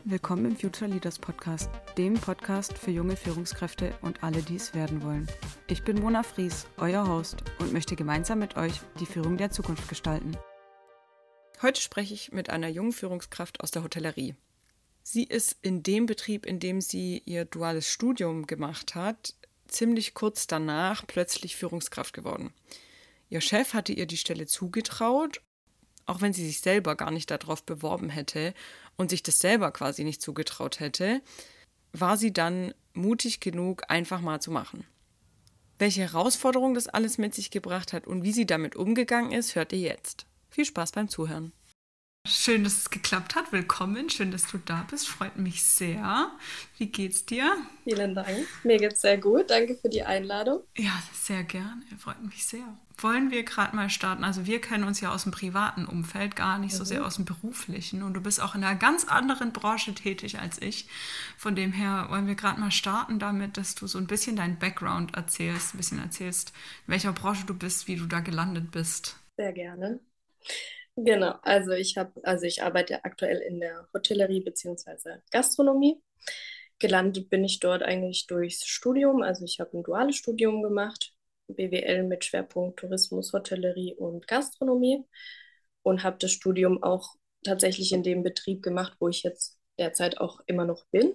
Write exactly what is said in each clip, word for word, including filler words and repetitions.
Willkommen im Future Leaders Podcast, dem Podcast für junge Führungskräfte und alle, die es werden wollen. Ich bin Mona Fries, euer Host, und möchte gemeinsam mit euch die Führung der Zukunft gestalten. Heute spreche ich mit einer jungen Führungskraft aus der Hotellerie. Sie ist in dem Betrieb, in dem sie ihr duales Studium gemacht hat, ziemlich kurz danach plötzlich Führungskraft geworden. Ihr Chef hatte ihr die Stelle zugetraut, auch wenn sie sich selber gar nicht darauf beworben hätte und sich das selber quasi nicht zugetraut hätte, war sie dann mutig genug, einfach mal zu machen. Welche Herausforderung das alles mit sich gebracht hat und wie sie damit umgegangen ist, hört ihr jetzt. Viel Spaß beim Zuhören. Schön, dass es geklappt hat. Willkommen. Schön, dass du da bist. Freut mich sehr. Wie geht's dir? Vielen Dank. Mir geht's sehr gut. Danke für die Einladung. Ja, sehr gerne. Freut mich sehr. Wollen wir gerade mal starten? Also wir kennen uns ja aus dem privaten Umfeld, gar nicht mhm. so sehr aus dem beruflichen. Und du bist auch in einer ganz anderen Branche tätig als ich. Von dem her wollen wir gerade mal starten damit, dass du so ein bisschen deinen Background erzählst, ein bisschen erzählst, in welcher Branche du bist, wie du da gelandet bist. Sehr gerne. Genau, also ich habe, also ich arbeite aktuell in der Hotellerie bzw. Gastronomie. Gelandet bin ich dort eigentlich durchs Studium. Also ich habe ein duales Studium gemacht, B W L mit Schwerpunkt Tourismus, Hotellerie und Gastronomie, und habe das Studium auch tatsächlich in dem Betrieb gemacht, wo ich jetzt derzeit auch immer noch bin.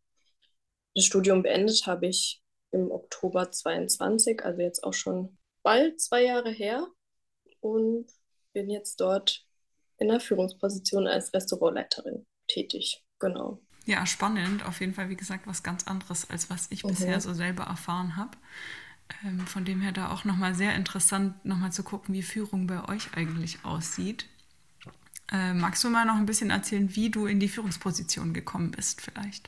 Das Studium beendet habe ich im Oktober zweiundzwanzig, also jetzt auch schon bald zwei Jahre her, und bin jetzt dort in der Führungsposition als Restaurantleiterin tätig. Genau. Ja, spannend. Auf jeden Fall, wie gesagt, was ganz anderes, als was ich mhm. bisher so selber erfahren habe. Ähm, von dem her da auch nochmal sehr interessant, nochmal zu gucken, wie Führung bei euch eigentlich aussieht. Äh, magst du mal noch ein bisschen erzählen, wie du in die Führungsposition gekommen bist vielleicht?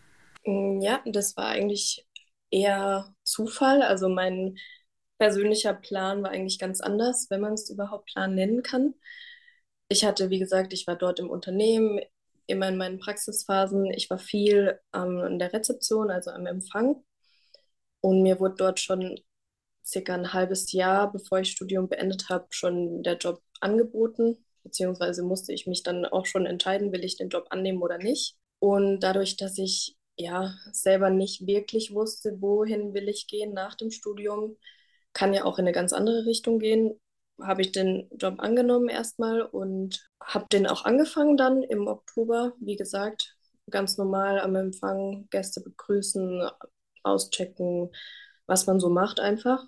Ja, das war eigentlich eher Zufall. Also mein persönlicher Plan war eigentlich ganz anders, wenn man es überhaupt Plan nennen kann. Ich hatte, wie gesagt, ich war dort im Unternehmen, immer in meinen Praxisphasen. Ich war viel ähm, an der Rezeption, also am Empfang. Und mir wurde dort schon circa ein halbes Jahr, bevor ich Studium beendet habe, schon der Job angeboten. Beziehungsweise musste ich mich dann auch schon entscheiden, will ich den Job annehmen oder nicht. Und dadurch, dass ich ja selber nicht wirklich wusste, wohin will ich gehen nach dem Studium, kann ja auch in eine ganz andere Richtung gehen, habe ich den Job angenommen erstmal und habe den auch angefangen dann im Oktober. Wie gesagt, ganz normal am Empfang, Gäste begrüßen, auschecken, was man so macht einfach.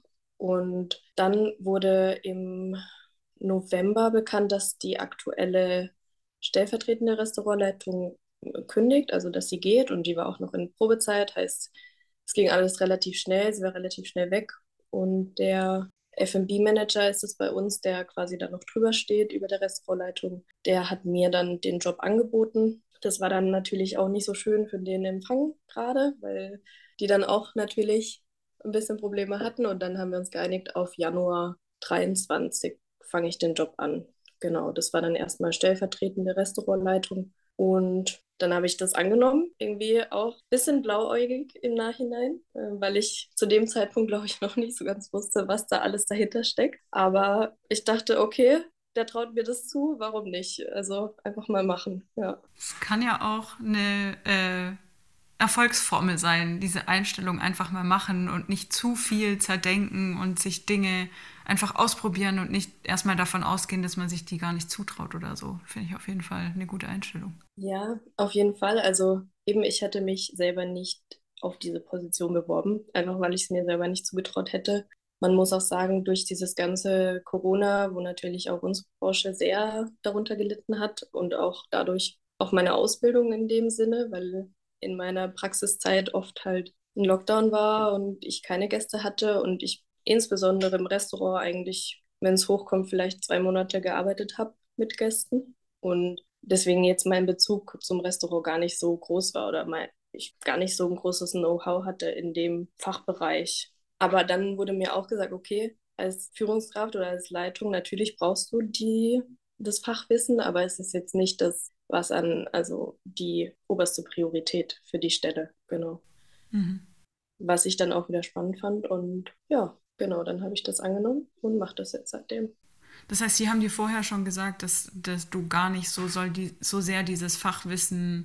Und dann wurde im November bekannt, dass die aktuelle stellvertretende Restaurantleitung kündigt, also dass sie geht, und die war auch noch in Probezeit, heißt, es ging alles relativ schnell, sie war relativ schnell weg, und der F und B-Manager ist es bei uns, der quasi da noch drüber steht über der Restaurantleitung, der hat mir dann den Job angeboten. Das war dann natürlich auch nicht so schön für den Empfang gerade, weil die dann auch natürlich ein bisschen Probleme hatten, und dann haben wir uns geeinigt, auf Januar dreiundzwanzig fange ich den Job an. Genau, das war dann erstmal stellvertretende Restaurantleitung, und dann habe ich das angenommen, irgendwie auch ein bisschen blauäugig im Nachhinein, weil ich zu dem Zeitpunkt, glaube ich, noch nicht so ganz wusste, was da alles dahinter steckt. Aber ich dachte, okay, der traut mir das zu, warum nicht? Also einfach mal machen, ja. Es kann ja auch eine äh, Erfolgsformel sein, diese Einstellung einfach mal machen und nicht zu viel zerdenken und sich Dinge einfach ausprobieren und nicht erstmal davon ausgehen, dass man sich die gar nicht zutraut oder so. Finde ich auf jeden Fall eine gute Einstellung. Ja, auf jeden Fall. Also eben, ich hätte mich selber nicht auf diese Position beworben, einfach weil ich es mir selber nicht zugetraut hätte. Man muss auch sagen, durch dieses ganze Corona, wo natürlich auch unsere Branche sehr darunter gelitten hat, und auch dadurch auch meine Ausbildung in dem Sinne, weil in meiner Praxiszeit oft halt ein Lockdown war und ich keine Gäste hatte und ich insbesondere im Restaurant eigentlich, wenn es hochkommt, vielleicht zwei Monate gearbeitet habe mit Gästen, und deswegen jetzt mein Bezug zum Restaurant gar nicht so groß war, oder mein, ich gar nicht so ein großes Know-how hatte in dem Fachbereich. Aber dann wurde mir auch gesagt, okay, als Führungskraft oder als Leitung, natürlich brauchst du die, das Fachwissen, aber es ist jetzt nicht das, was an, also die oberste Priorität für die Stelle, genau. Mhm. Was ich dann auch wieder spannend fand, und ja, genau, dann habe ich das angenommen und mache das jetzt seitdem. Das heißt, Sie haben dir vorher schon gesagt, dass, dass du gar nicht so, soll die, so sehr dieses Fachwissen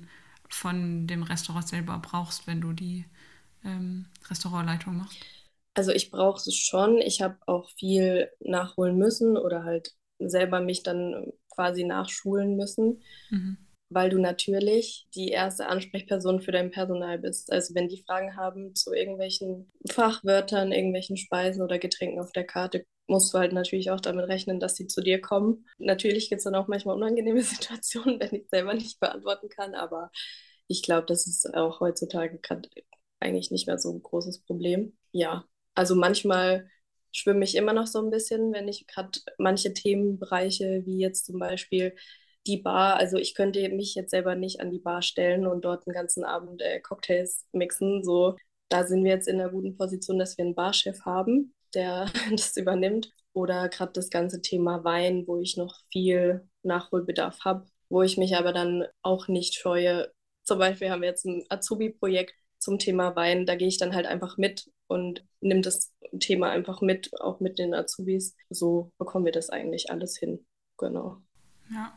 von dem Restaurant selber brauchst, wenn du die ähm, Restaurantleitung machst? Also ich brauche es schon. Ich habe auch viel nachholen müssen oder halt selber mich dann quasi nachschulen müssen, Mhm. weil du natürlich die erste Ansprechperson für dein Personal bist. Also wenn die Fragen haben zu irgendwelchen Fachwörtern, irgendwelchen Speisen oder Getränken auf der Karte, musst du halt natürlich auch damit rechnen, dass sie zu dir kommen. Natürlich gibt es dann auch manchmal unangenehme Situationen, wenn ich es selber nicht beantworten kann, aber ich glaube, das ist auch heutzutage gerade eigentlich nicht mehr so ein großes Problem. Ja, also manchmal schwimme ich immer noch so ein bisschen, wenn ich gerade manche Themenbereiche, wie jetzt zum Beispiel die Bar, also ich könnte mich jetzt selber nicht an die Bar stellen und dort einen ganzen Abend äh, Cocktails mixen. So, da sind wir jetzt in einer guten Position, dass wir einen Barchef haben, der das übernimmt. Oder gerade das ganze Thema Wein, wo ich noch viel Nachholbedarf habe, wo ich mich aber dann auch nicht scheue. Zum Beispiel haben wir jetzt ein Azubi-Projekt zum Thema Wein, da gehe ich dann halt einfach mit und nehme das Thema einfach mit, auch mit den Azubis. So bekommen wir das eigentlich alles hin. Genau. Ja.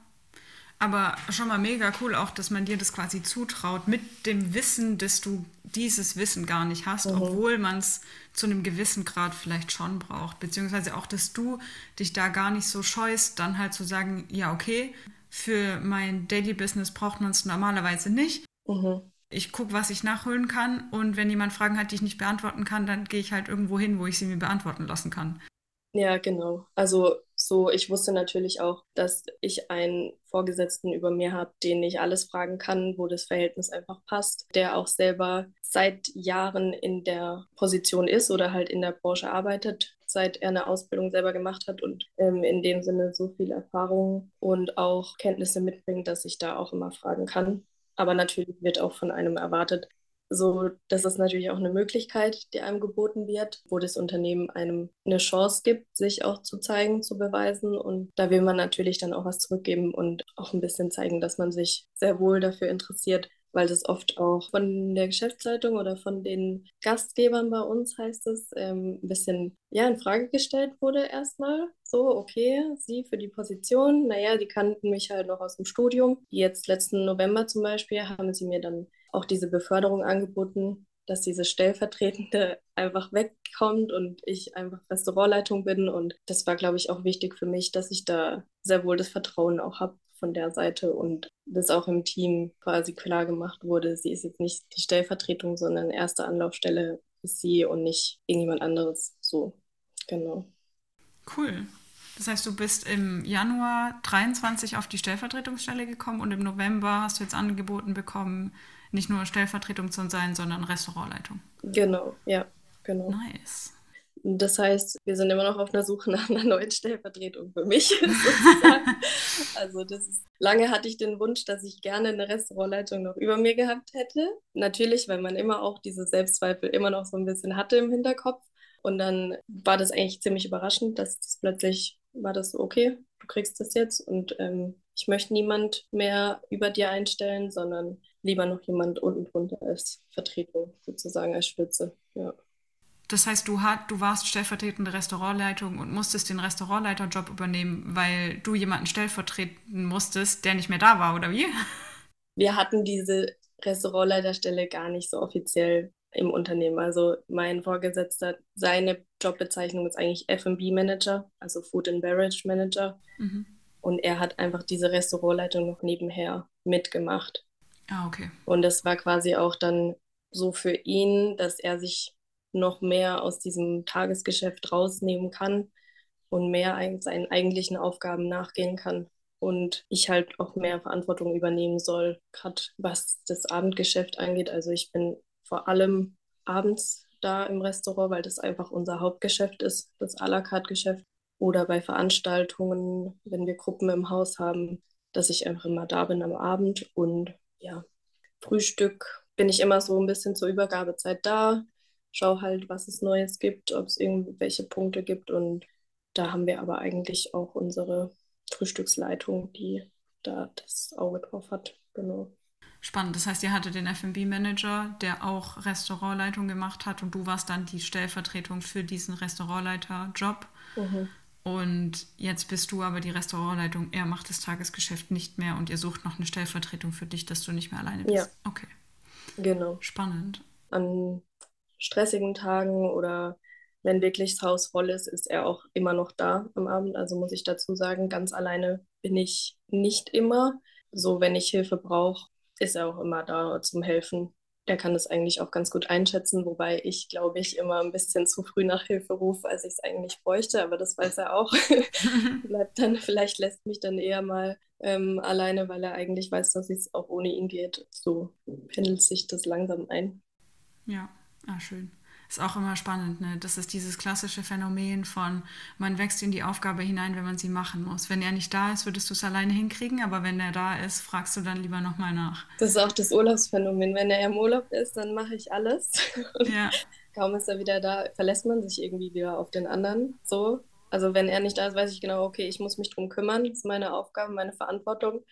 Aber schon mal mega cool auch, dass man dir das quasi zutraut, mit dem Wissen, dass du dieses Wissen gar nicht hast, Mhm. obwohl man es zu einem gewissen Grad vielleicht schon braucht. Beziehungsweise auch, dass du dich da gar nicht so scheust, dann halt zu sagen, ja, okay, für mein Daily Business braucht man es normalerweise nicht. Mhm. Ich gucke, was ich nachholen kann, und wenn jemand Fragen hat, die ich nicht beantworten kann, dann gehe ich halt irgendwo hin, wo ich sie mir beantworten lassen kann. Ja, genau. Also so, ich wusste natürlich auch, dass ich einen Vorgesetzten über mir habe, den ich alles fragen kann, wo das Verhältnis einfach passt, der auch selber seit Jahren in der Position ist oder halt in der Branche arbeitet, seit er eine Ausbildung selber gemacht hat und ähm, in dem Sinne so viel Erfahrung und auch Kenntnisse mitbringt, dass ich da auch immer fragen kann. Aber natürlich wird auch von einem erwartet, so, das ist natürlich auch eine Möglichkeit, die einem geboten wird, wo das Unternehmen einem eine Chance gibt, sich auch zu zeigen, zu beweisen. Und da will man natürlich dann auch was zurückgeben und auch ein bisschen zeigen, dass man sich sehr wohl dafür interessiert, weil das oft auch von der Geschäftsleitung oder von den Gastgebern bei uns, heißt es, ähm, ein bisschen ja, in Frage gestellt wurde erstmal. So, okay, Sie für die Position, naja, die kannten mich halt noch aus dem Studium. Jetzt letzten November zum Beispiel haben sie mir dann auch diese Beförderung angeboten, dass diese Stellvertretende einfach wegkommt und ich einfach Restaurantleitung bin. Und das war, glaube ich, auch wichtig für mich, dass ich da sehr wohl das Vertrauen auch habe von der Seite und das auch im Team quasi klar gemacht wurde. Sie ist jetzt nicht die Stellvertretung, sondern erste Anlaufstelle ist sie und nicht irgendjemand anderes. So, genau. Cool. Das heißt, du bist im Januar dreiundzwanzig auf die Stellvertretungsstelle gekommen, und im November hast du jetzt angeboten bekommen, nicht nur Stellvertretung zu sein, sondern Restaurantleitung. Genau, ja, genau. Nice. Das heißt, wir sind immer noch auf einer Suche nach einer neuen Stellvertretung für mich sozusagen. Also das ist, lange hatte ich den Wunsch, dass ich gerne eine Restaurantleitung noch über mir gehabt hätte. Natürlich, weil man immer auch diese Selbstzweifel immer noch so ein bisschen hatte im Hinterkopf. Und dann war das eigentlich ziemlich überraschend, dass das plötzlich war das so, okay, du kriegst das jetzt und ähm, ich möchte niemand mehr über dir einstellen, sondern lieber noch jemand unten drunter als Vertretung sozusagen als Spitze. Ja. Das heißt, du, hat, du warst stellvertretende Restaurantleitung und musstest den Restaurantleiterjob übernehmen, weil du jemanden stellvertreten musstest, der nicht mehr da war, oder wie? Wir hatten diese Restaurantleiterstelle gar nicht so offiziell im Unternehmen. Also mein Vorgesetzter, seine Jobbezeichnung ist eigentlich F und B Manager, also Food and Beverage Manager. Mhm. Und er hat einfach diese Restaurantleitung noch nebenher mitgemacht. Ah, okay. Und das war quasi auch dann so für ihn, dass er sich noch mehr aus diesem Tagesgeschäft rausnehmen kann und mehr seinen eigentlichen Aufgaben nachgehen kann. Und ich halt auch mehr Verantwortung übernehmen soll, gerade was das Abendgeschäft angeht. Also ich bin vor allem abends da im Restaurant, weil das einfach unser Hauptgeschäft ist, das à la carte Geschäft. Oder bei Veranstaltungen, wenn wir Gruppen im Haus haben, dass ich einfach immer da bin am Abend. Und ja, Frühstück bin ich immer so ein bisschen zur Übergabezeit da, schau halt, was es Neues gibt, ob es irgendwelche Punkte gibt. Und da haben wir aber eigentlich auch unsere Frühstücksleitung, die da das Auge drauf hat. Genau. Spannend. Das heißt, ihr hattet den F und B-Manager, der auch Restaurantleitung gemacht hat, und du warst dann die Stellvertretung für diesen Restaurantleiter-Job. Mhm. Und jetzt bist du aber die Restaurantleitung, er macht das Tagesgeschäft nicht mehr und ihr sucht noch eine Stellvertretung für dich, dass du nicht mehr alleine Ja, bist. Okay, genau. spannend. An stressigen Tagen oder wenn wirklich das Haus voll ist, ist er auch immer noch da am Abend. Also muss ich dazu sagen, ganz alleine bin ich nicht immer. So, wenn ich Hilfe brauche, ist er auch immer da zum Helfen. Er kann das eigentlich auch ganz gut einschätzen, wobei ich, glaube ich, immer ein bisschen zu früh nach Hilfe rufe, als ich es eigentlich bräuchte, aber das weiß er auch. Bleibt dann, vielleicht lässt mich dann eher mal ähm, alleine, weil er eigentlich weiß, dass es auch ohne ihn geht. So pendelt sich das langsam ein. Ja, ah, schön. Ist auch immer spannend, ne? Das ist dieses klassische Phänomen von, man wächst in die Aufgabe hinein, wenn man sie machen muss. Wenn er nicht da ist, würdest du es alleine hinkriegen, aber wenn er da ist, fragst du dann lieber nochmal nach. Das ist auch das Urlaubsphänomen. Wenn er im Urlaub ist, dann mache ich alles. Und Ja, kaum ist er wieder da, verlässt man sich irgendwie wieder auf den anderen. So. Also wenn er nicht da ist, weiß ich genau, okay, ich muss mich drum kümmern. Das ist meine Aufgabe, meine Verantwortung.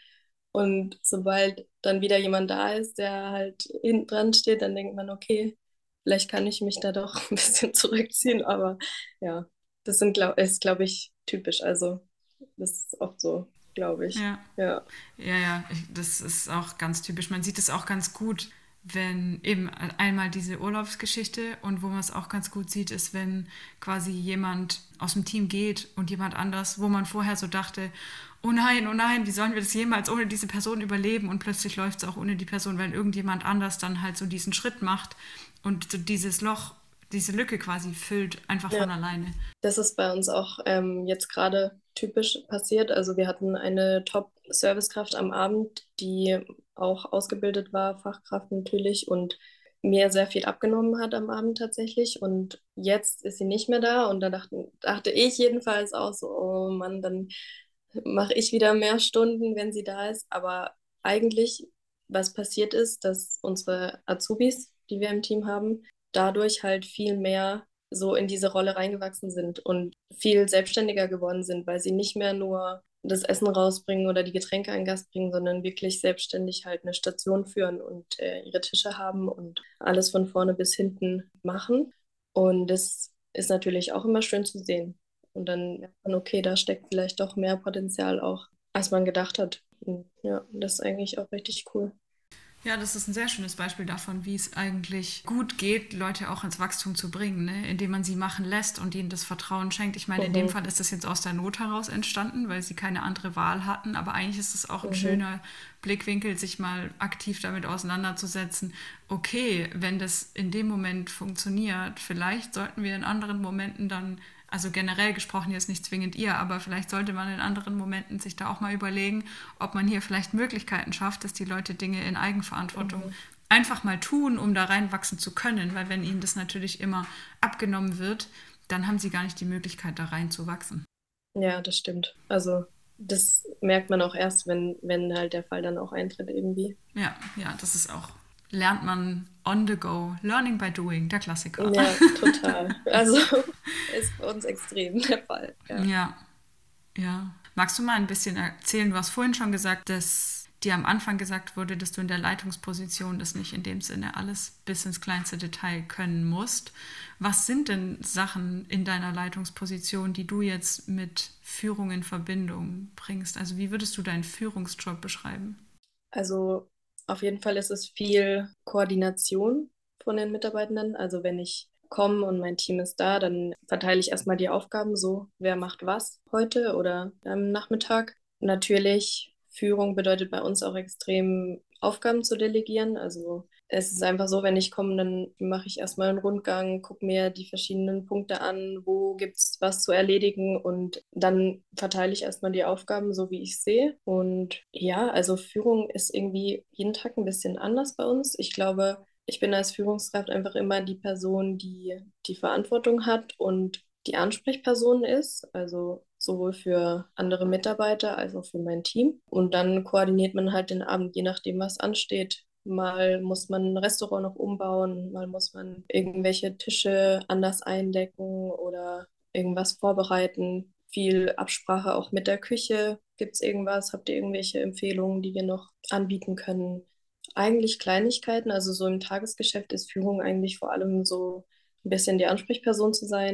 Und sobald dann wieder jemand da ist, der halt hinten dran steht, dann denkt man, okay, vielleicht kann ich mich da doch ein bisschen zurückziehen. Aber ja, das sind, glaub, ist, glaube ich, typisch. Also das ist oft so, glaube ich. ja. Ja. Ja, ja, ich, das ist auch ganz typisch. Man sieht es auch ganz gut, wenn eben einmal diese Urlaubsgeschichte und wo man es auch ganz gut sieht, ist, wenn quasi jemand aus dem Team geht und jemand anders, wo man vorher so dachte, oh nein, oh nein, wie sollen wir das jemals ohne diese Person überleben? Und plötzlich läuft es auch ohne die Person, weil irgendjemand anders dann halt so diesen Schritt macht und so dieses Loch, diese Lücke quasi füllt, einfach Ja. von alleine. Das ist bei uns auch ähm, jetzt gerade typisch passiert. Also wir hatten eine Top-Servicekraft am Abend, die auch ausgebildet war, Fachkraft natürlich, und mir sehr viel abgenommen hat am Abend tatsächlich. Und jetzt ist sie nicht mehr da. Und da dachte, dachte ich jedenfalls auch so, oh Mann, dann mache ich wieder mehr Stunden, wenn sie da ist. Aber eigentlich, was passiert ist, dass unsere Azubis, die wir im Team haben, dadurch halt viel mehr so in diese Rolle reingewachsen sind und viel selbstständiger geworden sind, weil sie nicht mehr nur das Essen rausbringen oder die Getränke an den Gast bringen, sondern wirklich selbstständig halt eine Station führen und äh, ihre Tische haben und alles von vorne bis hinten machen. Und das ist natürlich auch immer schön zu sehen. Und dann merkt man, okay, da steckt vielleicht doch mehr Potenzial auch, als man gedacht hat. Und ja, das ist eigentlich auch richtig cool. Ja, das ist ein sehr schönes Beispiel davon, wie es eigentlich gut geht, Leute auch ins Wachstum zu bringen, ne? Indem man sie machen lässt und ihnen das Vertrauen schenkt. Ich meine, in dem Mhm. Fall ist das jetzt aus der Not heraus entstanden, weil sie keine andere Wahl hatten. Aber eigentlich ist es auch ein Mhm. schöner Blickwinkel, sich mal aktiv damit auseinanderzusetzen. Okay, wenn das in dem Moment funktioniert, vielleicht sollten wir in anderen Momenten dann, also generell gesprochen jetzt nicht zwingend ihr, aber vielleicht sollte man in anderen Momenten sich da auch mal überlegen, ob man hier vielleicht Möglichkeiten schafft, dass die Leute Dinge in Eigenverantwortung Mhm. einfach mal tun, um da reinwachsen zu können. Weil wenn ihnen das natürlich immer abgenommen wird, dann haben sie gar nicht die Möglichkeit, da reinzuwachsen. Ja, das stimmt. Also das merkt man auch erst, wenn, wenn halt der Fall dann auch eintritt irgendwie. Ja, ja, das ist auch, lernt man on the go, learning by doing, der Klassiker. Ja, total. Also ist bei uns extrem der Fall. Ja. Ja, ja. Magst du mal ein bisschen erzählen? Du hast vorhin schon gesagt, dass dir am Anfang gesagt wurde, dass du in der Leitungsposition das nicht in dem Sinne alles bis ins kleinste Detail können musst. Was sind denn Sachen in deiner Leitungsposition, die du jetzt mit Führung in Verbindung bringst? Also wie würdest du deinen Führungsjob beschreiben? Also auf jeden Fall ist es viel Koordination von den Mitarbeitenden. Also wenn ich komme und mein Team ist da, dann verteile ich erstmal die Aufgaben so, wer macht was heute oder am Nachmittag. Natürlich, Führung bedeutet bei uns auch extrem Aufgaben zu delegieren. Also es ist einfach so, wenn ich komme, dann mache ich erstmal einen Rundgang, gucke mir die verschiedenen Punkte an, wo gibt es was zu erledigen, und dann verteile ich erstmal die Aufgaben so, wie ich sehe. Und ja, also Führung ist irgendwie jeden Tag ein bisschen anders bei uns. Ich glaube, ich bin als Führungskraft einfach immer die Person, die die Verantwortung hat und die Ansprechperson ist, also sowohl für andere Mitarbeiter als auch für mein Team. Und dann koordiniert man halt den Abend, je nachdem, was ansteht. Mal muss man ein Restaurant noch umbauen, mal muss man irgendwelche Tische anders eindecken oder irgendwas vorbereiten. Viel Absprache auch mit der Küche. Gibt es irgendwas? Habt ihr irgendwelche Empfehlungen, die wir noch anbieten können? Eigentlich Kleinigkeiten, also so im Tagesgeschäft ist Führung eigentlich vor allem so ein bisschen die Ansprechperson zu sein,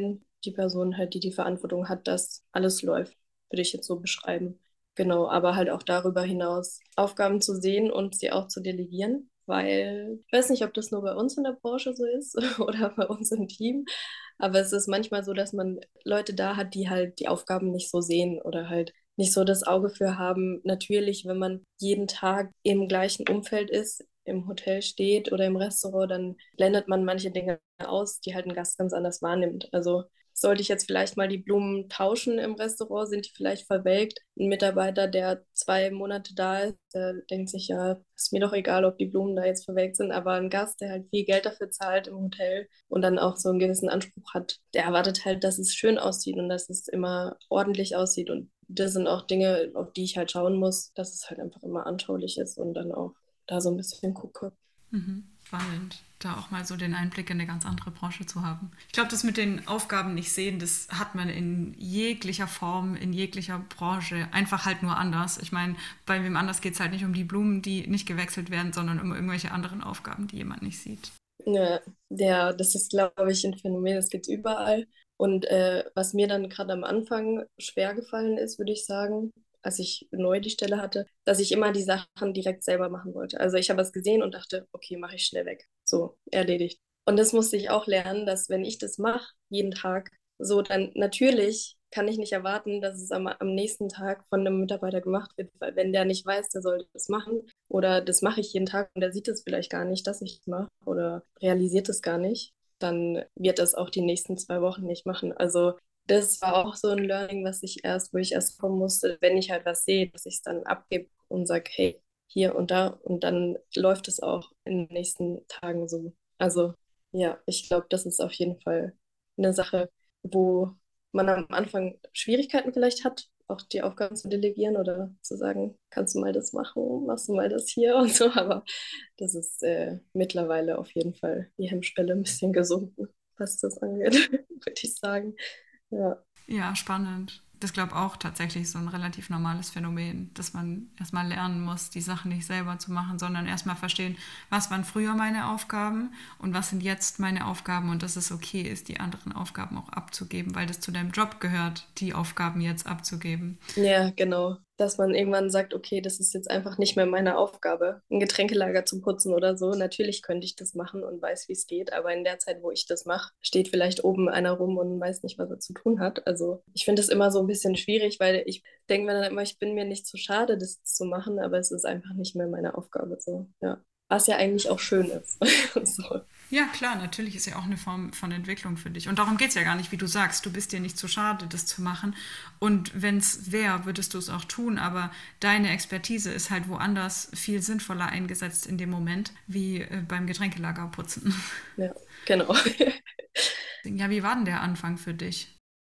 die Person halt, die die Verantwortung hat, dass alles läuft, würde ich jetzt so beschreiben. Genau, aber halt auch darüber hinaus Aufgaben zu sehen und sie auch zu delegieren, weil ich weiß nicht, ob das nur bei uns in der Branche so ist oder bei uns im Team, aber es ist manchmal so, dass man Leute da hat, die halt die Aufgaben nicht so sehen oder halt nicht so das Auge für haben. Natürlich, wenn man jeden Tag im gleichen Umfeld ist, im Hotel steht oder im Restaurant, dann blendet man manche Dinge aus, die halt ein Gast ganz anders wahrnimmt. Also sollte ich jetzt vielleicht mal die Blumen tauschen im Restaurant, sind die vielleicht verwelkt. Ein Mitarbeiter, der zwei Monate da ist, der denkt sich, ja, ist mir doch egal, ob die Blumen da jetzt verwelkt sind, aber ein Gast, der halt viel Geld dafür zahlt im Hotel und dann auch so einen gewissen Anspruch hat, der erwartet halt, dass es schön aussieht und dass es immer ordentlich aussieht. Und das sind auch Dinge, auf die ich halt schauen muss, dass es halt einfach immer anschaulich ist und dann auch da so ein bisschen gucke. Mhm. Spannend, da auch mal so den Einblick in eine ganz andere Branche zu haben. Ich glaube, das mit den Aufgaben nicht sehen, das hat man in jeglicher Form, in jeglicher Branche, einfach halt nur anders. Ich meine, bei wem anders geht es halt nicht um die Blumen, die nicht gewechselt werden, sondern um irgendwelche anderen Aufgaben, die jemand nicht sieht. Ja, der, das ist, glaube ich, ein Phänomen, das gibt es überall. Und äh, was mir dann gerade am Anfang schwer gefallen ist, würde ich sagen, als ich neu die Stelle hatte, dass ich immer die Sachen direkt selber machen wollte. Also ich habe es gesehen und dachte, okay, mache ich schnell weg. So, erledigt. Und das musste ich auch lernen, dass wenn ich das mache, jeden Tag, so dann natürlich kann ich nicht erwarten, dass es am, am nächsten Tag von einem Mitarbeiter gemacht wird, weil wenn der nicht weiß, der sollte das machen oder das mache ich jeden Tag und der sieht es vielleicht gar nicht, dass ich es mache oder realisiert es gar nicht, dann wird das auch die nächsten zwei Wochen nicht machen. Also das war auch so ein Learning, was ich erst, wo ich erst kommen musste, wenn ich halt was sehe, dass ich es dann abgebe und sage, hey, hier und da und dann läuft es auch in den nächsten Tagen so. Also ja, ich glaube, das ist auf jeden Fall eine Sache, wo man am Anfang Schwierigkeiten vielleicht hat, auch die Aufgaben zu delegieren oder zu sagen, kannst du mal das machen, machst du mal das hier und so, aber das ist äh, mittlerweile auf jeden Fall die Hemmschwelle ein bisschen gesunken, was das angeht, würde ich sagen. Ja. Ja, spannend. Das glaube ich auch tatsächlich so ein relativ normales Phänomen, dass man erstmal lernen muss, die Sachen nicht selber zu machen, sondern erstmal verstehen, was waren früher meine Aufgaben und was sind jetzt meine Aufgaben und dass es okay ist, die anderen Aufgaben auch abzugeben, weil das zu deinem Job gehört, die Aufgaben jetzt abzugeben. Ja, genau. Dass man irgendwann sagt, okay, das ist jetzt einfach nicht mehr meine Aufgabe, ein Getränkelager zu putzen oder so. Natürlich könnte ich das machen und weiß, wie es geht, aber in der Zeit, wo ich das mache, steht vielleicht oben einer rum und weiß nicht, was er zu tun hat. Also ich finde es immer so ein bisschen schwierig, weil ich denke mir dann immer, ich bin mir nicht zu schade, das zu machen, aber es ist einfach nicht mehr meine Aufgabe so. Ja. Was ja eigentlich auch schön ist. So. Ja, klar, natürlich ist ja auch eine Form von Entwicklung für dich. Und darum geht es ja gar nicht, wie du sagst. Du bist dir nicht zu schade, das zu machen. Und wenn es wäre, würdest du es auch tun. Aber deine Expertise ist halt woanders viel sinnvoller eingesetzt in dem Moment, wie äh, beim Getränkelager putzen. Ja, genau. Ja, wie war denn der Anfang für dich?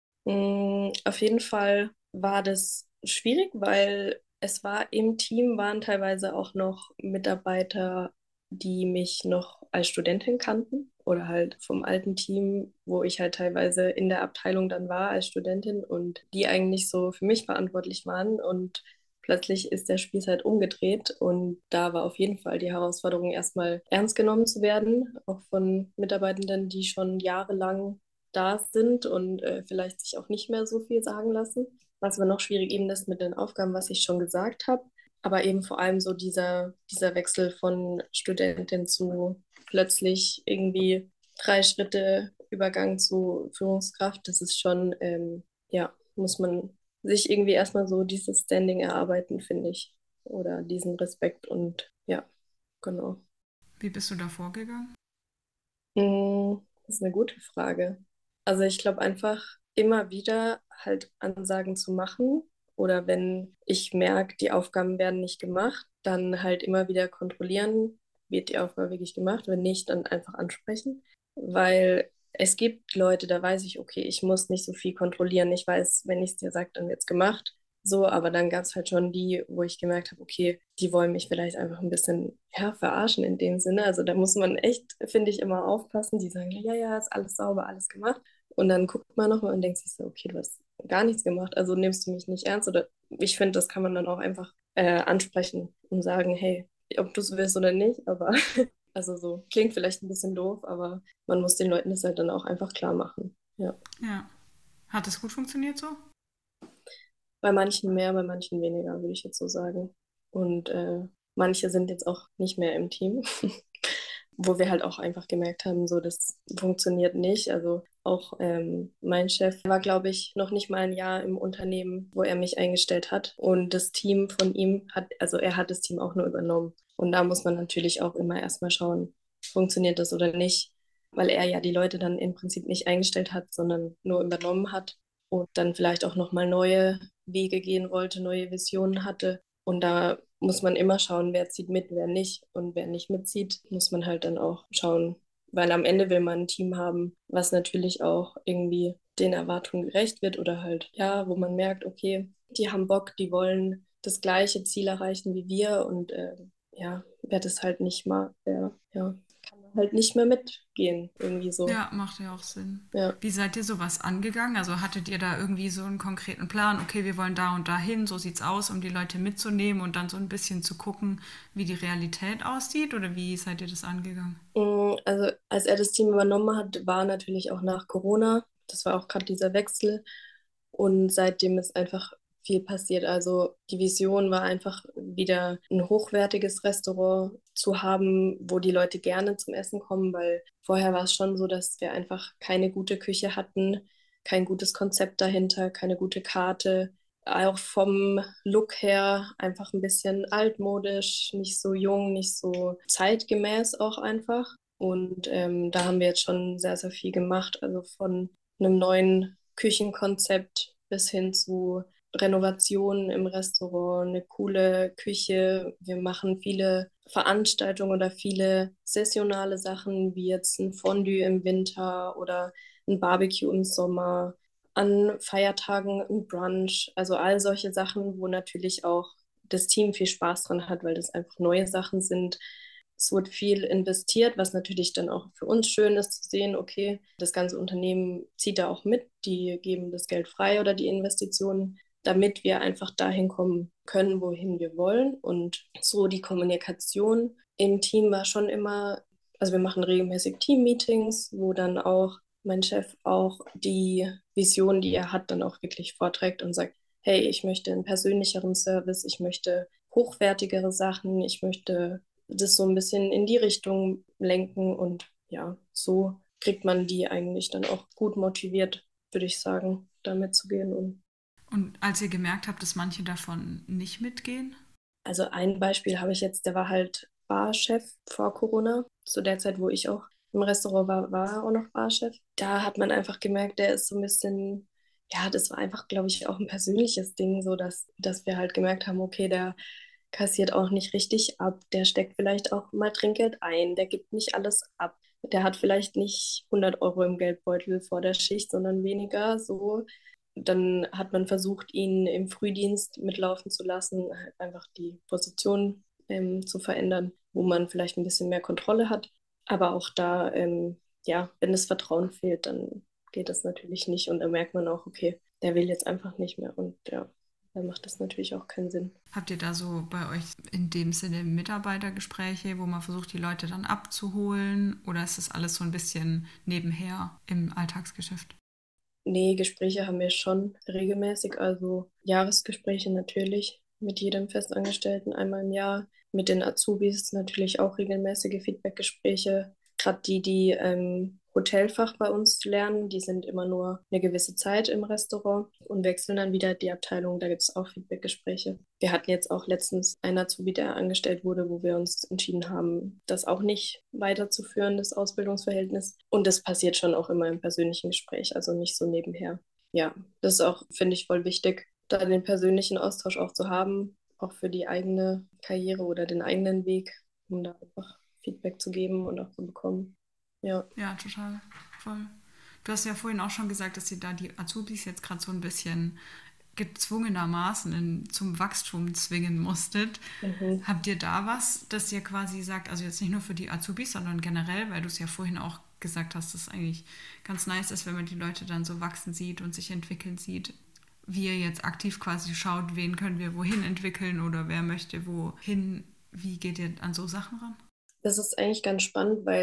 Mm, Auf jeden Fall war das schwierig, weil es war im Team waren teilweise auch noch Mitarbeiter, die mich noch als Studentin kannten oder halt vom alten Team, wo ich halt teilweise in der Abteilung dann war als Studentin und die eigentlich so für mich verantwortlich waren und plötzlich ist der Spieß halt umgedreht und da war auf jeden Fall die Herausforderung, erstmal ernst genommen zu werden, auch von Mitarbeitenden, die schon jahrelang da sind und äh, vielleicht sich auch nicht mehr so viel sagen lassen. Was aber noch schwierig eben ist mit den Aufgaben, was ich schon gesagt habe. Aber eben vor allem so dieser, dieser Wechsel von Studentin zu plötzlich irgendwie drei Schritte Übergang zu Führungskraft, das ist schon, ähm, ja, muss man sich irgendwie erstmal so dieses Standing erarbeiten, finde ich. Oder diesen Respekt und ja, genau. Wie bist du da vorgegangen? Mm, Das ist eine gute Frage. Also ich glaube einfach immer wieder halt Ansagen zu machen oder wenn ich merke, die Aufgaben werden nicht gemacht, dann halt immer wieder kontrollieren, wird die Aufgabe wirklich gemacht. Wenn nicht, dann einfach ansprechen, weil es gibt Leute, da weiß ich, okay, ich muss nicht so viel kontrollieren. Ich weiß, wenn ich es dir sage, dann wird es gemacht. So, aber dann gab es halt schon die, wo ich gemerkt habe, okay, die wollen mich vielleicht einfach ein bisschen, ja, verarschen in dem Sinne. Also da muss man echt, finde ich, immer aufpassen. Die sagen, ja, ja, ist alles sauber, alles gemacht. Und dann guckt man nochmal und denkt sich so, okay, du hast gar nichts gemacht, also nimmst du mich nicht ernst. Oder ich finde, das kann man dann auch einfach äh, ansprechen und sagen, hey, ob du es willst oder nicht, aber also so, klingt vielleicht ein bisschen doof, aber man muss den Leuten das halt dann auch einfach klar machen. Ja. Ja. Hat es gut funktioniert so? Bei manchen mehr, bei manchen weniger, würde ich jetzt so sagen. Und äh, manche sind jetzt auch nicht mehr im Team, wo wir halt auch einfach gemerkt haben, so das funktioniert nicht. Also auch ähm, mein Chef war, glaube ich, noch nicht mal ein Jahr im Unternehmen, wo er mich eingestellt hat. Und das Team von ihm hat, also er hat das Team auch nur übernommen. Und da muss man natürlich auch immer erstmal schauen, funktioniert das oder nicht, weil er ja die Leute dann im Prinzip nicht eingestellt hat, sondern nur übernommen hat und dann vielleicht auch nochmal neue Wege gehen wollte, neue Visionen hatte. Und da muss man immer schauen, wer zieht mit, wer nicht. Und wer nicht mitzieht, muss man halt dann auch schauen, weil am Ende will man ein Team haben, was natürlich auch irgendwie den Erwartungen gerecht wird oder halt, ja, wo man merkt, okay, die haben Bock, die wollen das gleiche Ziel erreichen wie wir und äh, ja, wer das halt nicht mag, der ja, kann halt nicht mehr mitgehen, irgendwie so. Ja, macht ja auch Sinn. Ja. Wie seid ihr sowas angegangen? Also hattet ihr da irgendwie so einen konkreten Plan? Okay, wir wollen da und da hin, so sieht's aus, um die Leute mitzunehmen und dann so ein bisschen zu gucken, wie die Realität aussieht? Oder wie seid ihr das angegangen? Mm, Also als er das Team übernommen hat, war natürlich auch nach Corona. Das war auch gerade dieser Wechsel. Und seitdem ist einfach viel passiert. Also die Vision war einfach wieder ein hochwertiges Restaurant zu haben, wo die Leute gerne zum Essen kommen, weil vorher war es schon so, dass wir einfach keine gute Küche hatten, kein gutes Konzept dahinter, keine gute Karte. Auch vom Look her einfach ein bisschen altmodisch, nicht so jung, nicht so zeitgemäß auch einfach. Und ähm, da haben wir jetzt schon sehr, sehr viel gemacht. Also von einem neuen Küchenkonzept bis hin zu Renovationen im Restaurant, eine coole Küche. Wir machen viele Veranstaltungen oder viele saisonale Sachen, wie jetzt ein Fondue im Winter oder ein Barbecue im Sommer, an Feiertagen ein Brunch. Also all solche Sachen, wo natürlich auch das Team viel Spaß dran hat, weil das einfach neue Sachen sind. Es wird viel investiert, was natürlich dann auch für uns schön ist zu sehen, okay, das ganze Unternehmen zieht da auch mit, die geben das Geld frei oder die Investitionen, damit wir einfach dahin kommen können, wohin wir wollen. Und so die Kommunikation im Team war schon immer, also wir machen regelmäßig Team-Meetings, wo dann auch mein Chef auch die Vision, die er hat, dann auch wirklich vorträgt und sagt, hey, ich möchte einen persönlicheren Service, ich möchte hochwertigere Sachen, ich möchte das so ein bisschen in die Richtung lenken und ja, so kriegt man die eigentlich dann auch gut motiviert, würde ich sagen, da mitzugehen. Und Und als ihr gemerkt habt, dass manche davon nicht mitgehen? also ein Beispiel habe ich jetzt, der war halt Barchef vor Corona. Zu der Zeit, wo ich auch im Restaurant war, war er auch noch Barchef. Da hat man einfach gemerkt, der ist so ein bisschen, ja, das war einfach, glaube ich, auch ein persönliches Ding, so dass, dass wir halt gemerkt haben, okay, der kassiert auch nicht richtig ab, der steckt vielleicht auch mal Trinkgeld ein, der gibt nicht alles ab. Der hat vielleicht nicht hundert Euro im Geldbeutel vor der Schicht, sondern weniger so. Dann hat man versucht, ihn im Frühdienst mitlaufen zu lassen, halt einfach die Position ähm, zu verändern, wo man vielleicht ein bisschen mehr Kontrolle hat. Aber auch da, ähm, ja, wenn das Vertrauen fehlt, dann geht das natürlich nicht. Und dann merkt man auch, okay, der will jetzt einfach nicht mehr. Und ja, dann macht das natürlich auch keinen Sinn. Habt ihr da so bei euch in dem Sinne Mitarbeitergespräche, wo man versucht, die Leute dann abzuholen? Oder ist das alles so ein bisschen nebenher im Alltagsgeschäft? Nee, Gespräche haben wir schon regelmäßig, also Jahresgespräche natürlich mit jedem Festangestellten einmal im Jahr, mit den Azubis natürlich auch regelmäßige Feedbackgespräche. Gerade die, die ähm, Hotelfach bei uns lernen, die sind immer nur eine gewisse Zeit im Restaurant und wechseln dann wieder die Abteilung. Da gibt es auch Feedbackgespräche. Wir hatten jetzt auch letztens einen Azubi, der angestellt wurde, wo wir uns entschieden haben, das auch nicht weiterzuführen, das Ausbildungsverhältnis. Und das passiert schon auch immer im persönlichen Gespräch, also nicht so nebenher. Ja, das ist auch, finde ich, voll wichtig, da den persönlichen Austausch auch zu haben, auch für die eigene Karriere oder den eigenen Weg, um da einfach Feedback zu geben und auch zu bekommen. Ja. Ja, total. Voll. Du hast ja vorhin auch schon gesagt, dass ihr da die Azubis jetzt gerade so ein bisschen gezwungenermaßen in, zum Wachstum zwingen musstet. Mhm. Habt ihr da was, dass ihr quasi sagt, also jetzt nicht nur für die Azubis, sondern generell, weil du es ja vorhin auch gesagt hast, dass es eigentlich ganz nice ist, wenn man die Leute dann so wachsen sieht und sich entwickeln sieht, wie ihr jetzt aktiv quasi schaut, wen können wir wohin entwickeln oder wer möchte wohin, wie geht ihr an so Sachen ran? Das ist eigentlich ganz spannend, weil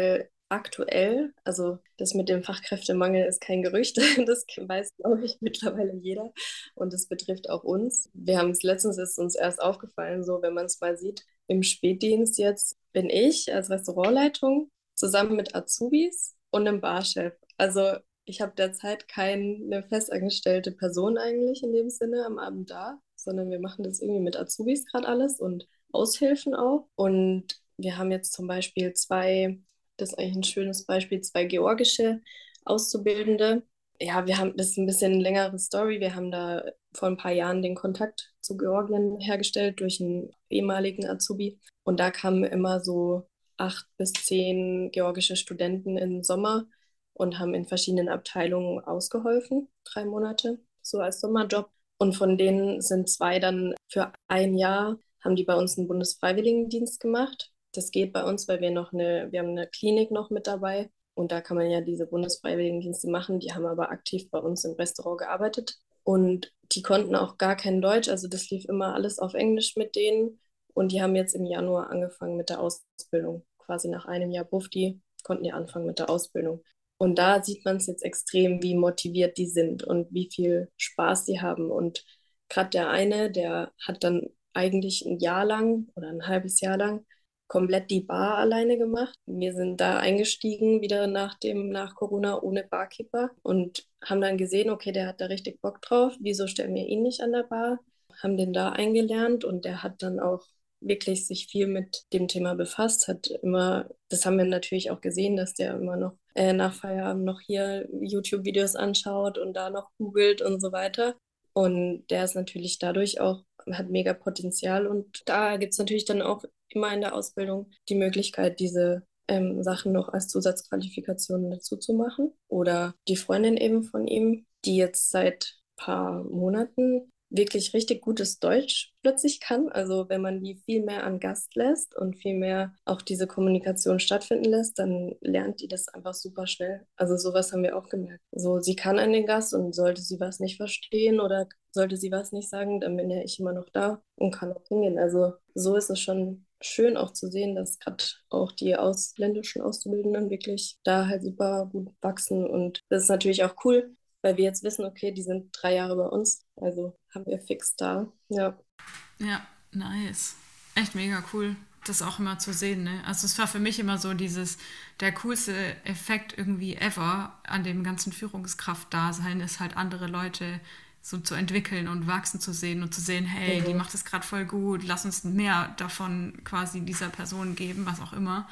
aktuell, also das mit dem Fachkräftemangel ist kein Gerücht, das weiß, glaube ich, mittlerweile jeder und das betrifft auch uns. Wir haben es letztens, ist uns erst aufgefallen, so wenn man es mal sieht, im Spätdienst jetzt bin ich als Restaurantleitung zusammen mit Azubis und einem Barchef. Also ich habe derzeit keine festangestellte Person eigentlich in dem Sinne am Abend da, sondern wir machen das irgendwie mit Azubis gerade alles und Aushilfen auch. Und wir haben jetzt zum Beispiel zwei, das ist eigentlich ein schönes Beispiel, zwei georgische Auszubildende. Ja, wir haben, das ist ein bisschen eine längere Story. Wir haben da vor ein paar Jahren den Kontakt zu Georgien hergestellt durch einen ehemaligen Azubi. Und da kamen immer so acht bis zehn georgische Studenten im Sommer und haben in verschiedenen Abteilungen ausgeholfen, drei Monate, so als Sommerjob. Und von denen sind zwei dann für ein Jahr, haben die bei uns einen Bundesfreiwilligendienst gemacht. Das geht bei uns, weil wir noch eine, wir haben eine Klinik noch mit dabei. Und da kann man ja diese Bundesfreiwilligendienste machen. Die haben aber aktiv bei uns im Restaurant gearbeitet. Und die konnten auch gar kein Deutsch. Also das lief immer alles auf Englisch mit denen. Und die haben jetzt im Januar angefangen mit der Ausbildung. Quasi nach einem Jahr Bufdi konnten die anfangen mit der Ausbildung. Und da sieht man es jetzt extrem, wie motiviert die sind und wie viel Spaß die haben. Und gerade der eine, der hat dann eigentlich ein Jahr lang oder ein halbes Jahr lang komplett die Bar alleine gemacht. Wir sind da eingestiegen, wieder nach dem, nach Corona ohne Barkeeper und haben dann gesehen, okay, der hat da richtig Bock drauf. Wieso stellen wir ihn nicht an der Bar? Haben den da eingelernt und der hat dann auch wirklich sich viel mit dem Thema befasst, hat immer, das haben wir natürlich auch gesehen, dass der immer noch äh, nach Feierabend noch hier YouTube-Videos anschaut und da noch googelt und so weiter. Und der ist natürlich dadurch auch, hat mega Potenzial und da gibt es natürlich dann auch immer in der Ausbildung die Möglichkeit, diese ähm, Sachen noch als Zusatzqualifikationen dazu zu machen. Oder die Freundin eben von ihm, die jetzt seit ein paar Monaten wirklich richtig gutes Deutsch plötzlich kann. Also wenn man die viel mehr an Gast lässt und viel mehr auch diese Kommunikation stattfinden lässt, dann lernt die das einfach super schnell. Also sowas haben wir auch gemerkt. So, sie kann an den Gast und sollte sie was nicht verstehen oder sollte sie was nicht sagen, dann bin ja ich immer noch da und kann auch hingehen. Also so ist es schon schön auch zu sehen, dass gerade auch die ausländischen Auszubildenden wirklich da halt super gut wachsen. Und das ist natürlich auch cool, weil wir jetzt wissen, okay, die sind drei Jahre bei uns, also haben wir fix da, ja. Ja, nice. Echt mega cool, das auch immer zu sehen, ne? Also es war für mich immer so dieses, der coolste Effekt irgendwie ever an dem ganzen Führungskraft-Dasein ist halt andere Leute so zu entwickeln und wachsen zu sehen und zu sehen, hey, mhm. die macht das gerade voll gut, lass uns mehr davon quasi dieser Person geben, was auch immer.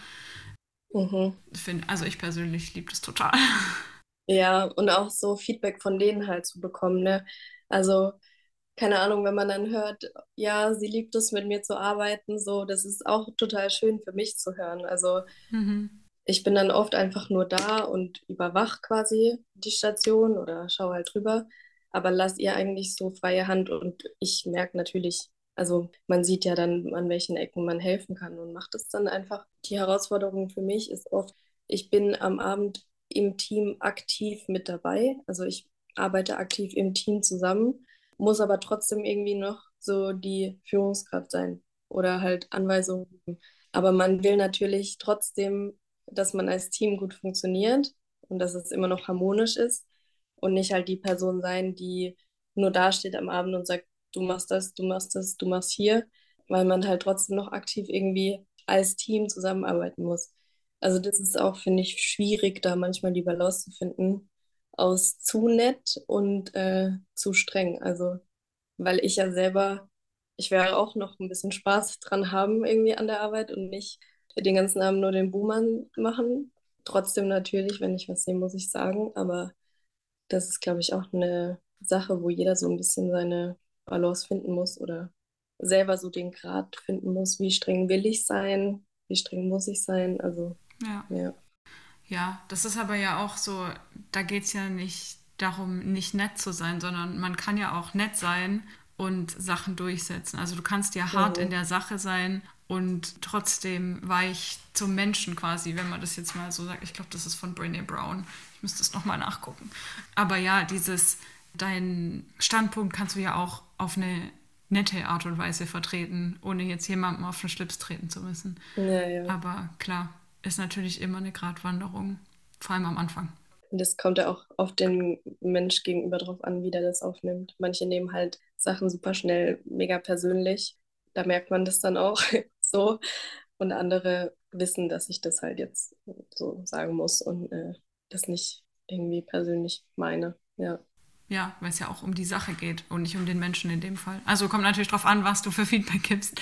Mhm. Find, also ich persönlich liebe das total. Ja, und auch so Feedback von denen halt zu bekommen, ne? Also, keine Ahnung, wenn man dann hört, ja, sie liebt es, mit mir zu arbeiten, so, das ist auch total schön für mich zu hören. Also, mhm. ich bin dann oft einfach nur da und überwache quasi die Station oder schaue halt drüber, aber lass ihr eigentlich so freie Hand und ich merke natürlich, also man sieht ja dann, an welchen Ecken man helfen kann und macht es dann einfach. Die Herausforderung für mich ist oft, ich bin am Abend im Team aktiv mit dabei. Also ich arbeite aktiv im Team zusammen, muss aber trotzdem irgendwie noch so die Führungskraft sein oder halt Anweisungen geben. Aber man will natürlich trotzdem, dass man als Team gut funktioniert und dass es immer noch harmonisch ist und nicht halt die Person sein, die nur dasteht am Abend und sagt, du machst das, du machst das, du machst hier, weil man halt trotzdem noch aktiv irgendwie als Team zusammenarbeiten muss. Also das ist auch, finde ich, schwierig, da manchmal die Balance zu finden aus zu nett und äh, zu streng. Also, weil ich ja selber, ich werde auch noch ein bisschen Spaß dran haben irgendwie an der Arbeit und nicht den ganzen Abend nur den Buhmann machen. Trotzdem natürlich, wenn ich was sehe, muss ich sagen. Aber das ist, glaube ich, auch eine Sache, wo jeder so ein bisschen seine Balance finden muss oder selber so den Grad finden muss, wie streng will ich sein, wie streng muss ich sein. Also ja. Ja. Ja, das ist aber ja auch so, da geht es ja nicht darum, nicht nett zu sein, sondern man kann ja auch nett sein und Sachen durchsetzen. Also du kannst ja hart mhm. in der Sache sein und trotzdem weich zum Menschen quasi, wenn man das jetzt mal so sagt. Ich glaube, das ist von Brené Brown. Ich müsste es nochmal nachgucken. Aber ja, dieses, dein Standpunkt kannst du ja auch auf eine nette Art und Weise vertreten, ohne jetzt jemandem auf den Schlips treten zu müssen. Ja, ja. Aber klar, ist natürlich immer eine Gratwanderung, vor allem am Anfang. Und das kommt ja auch auf den Mensch gegenüber drauf an, wie der das aufnimmt. Manche nehmen halt Sachen super schnell, mega persönlich. Da merkt man das dann auch so. Und andere wissen, dass ich das halt jetzt so sagen muss und äh, das nicht irgendwie persönlich meine. Ja. Ja, weil es ja auch um die Sache geht und nicht um den Menschen in dem Fall. Also kommt natürlich drauf an, was du für Feedback gibst.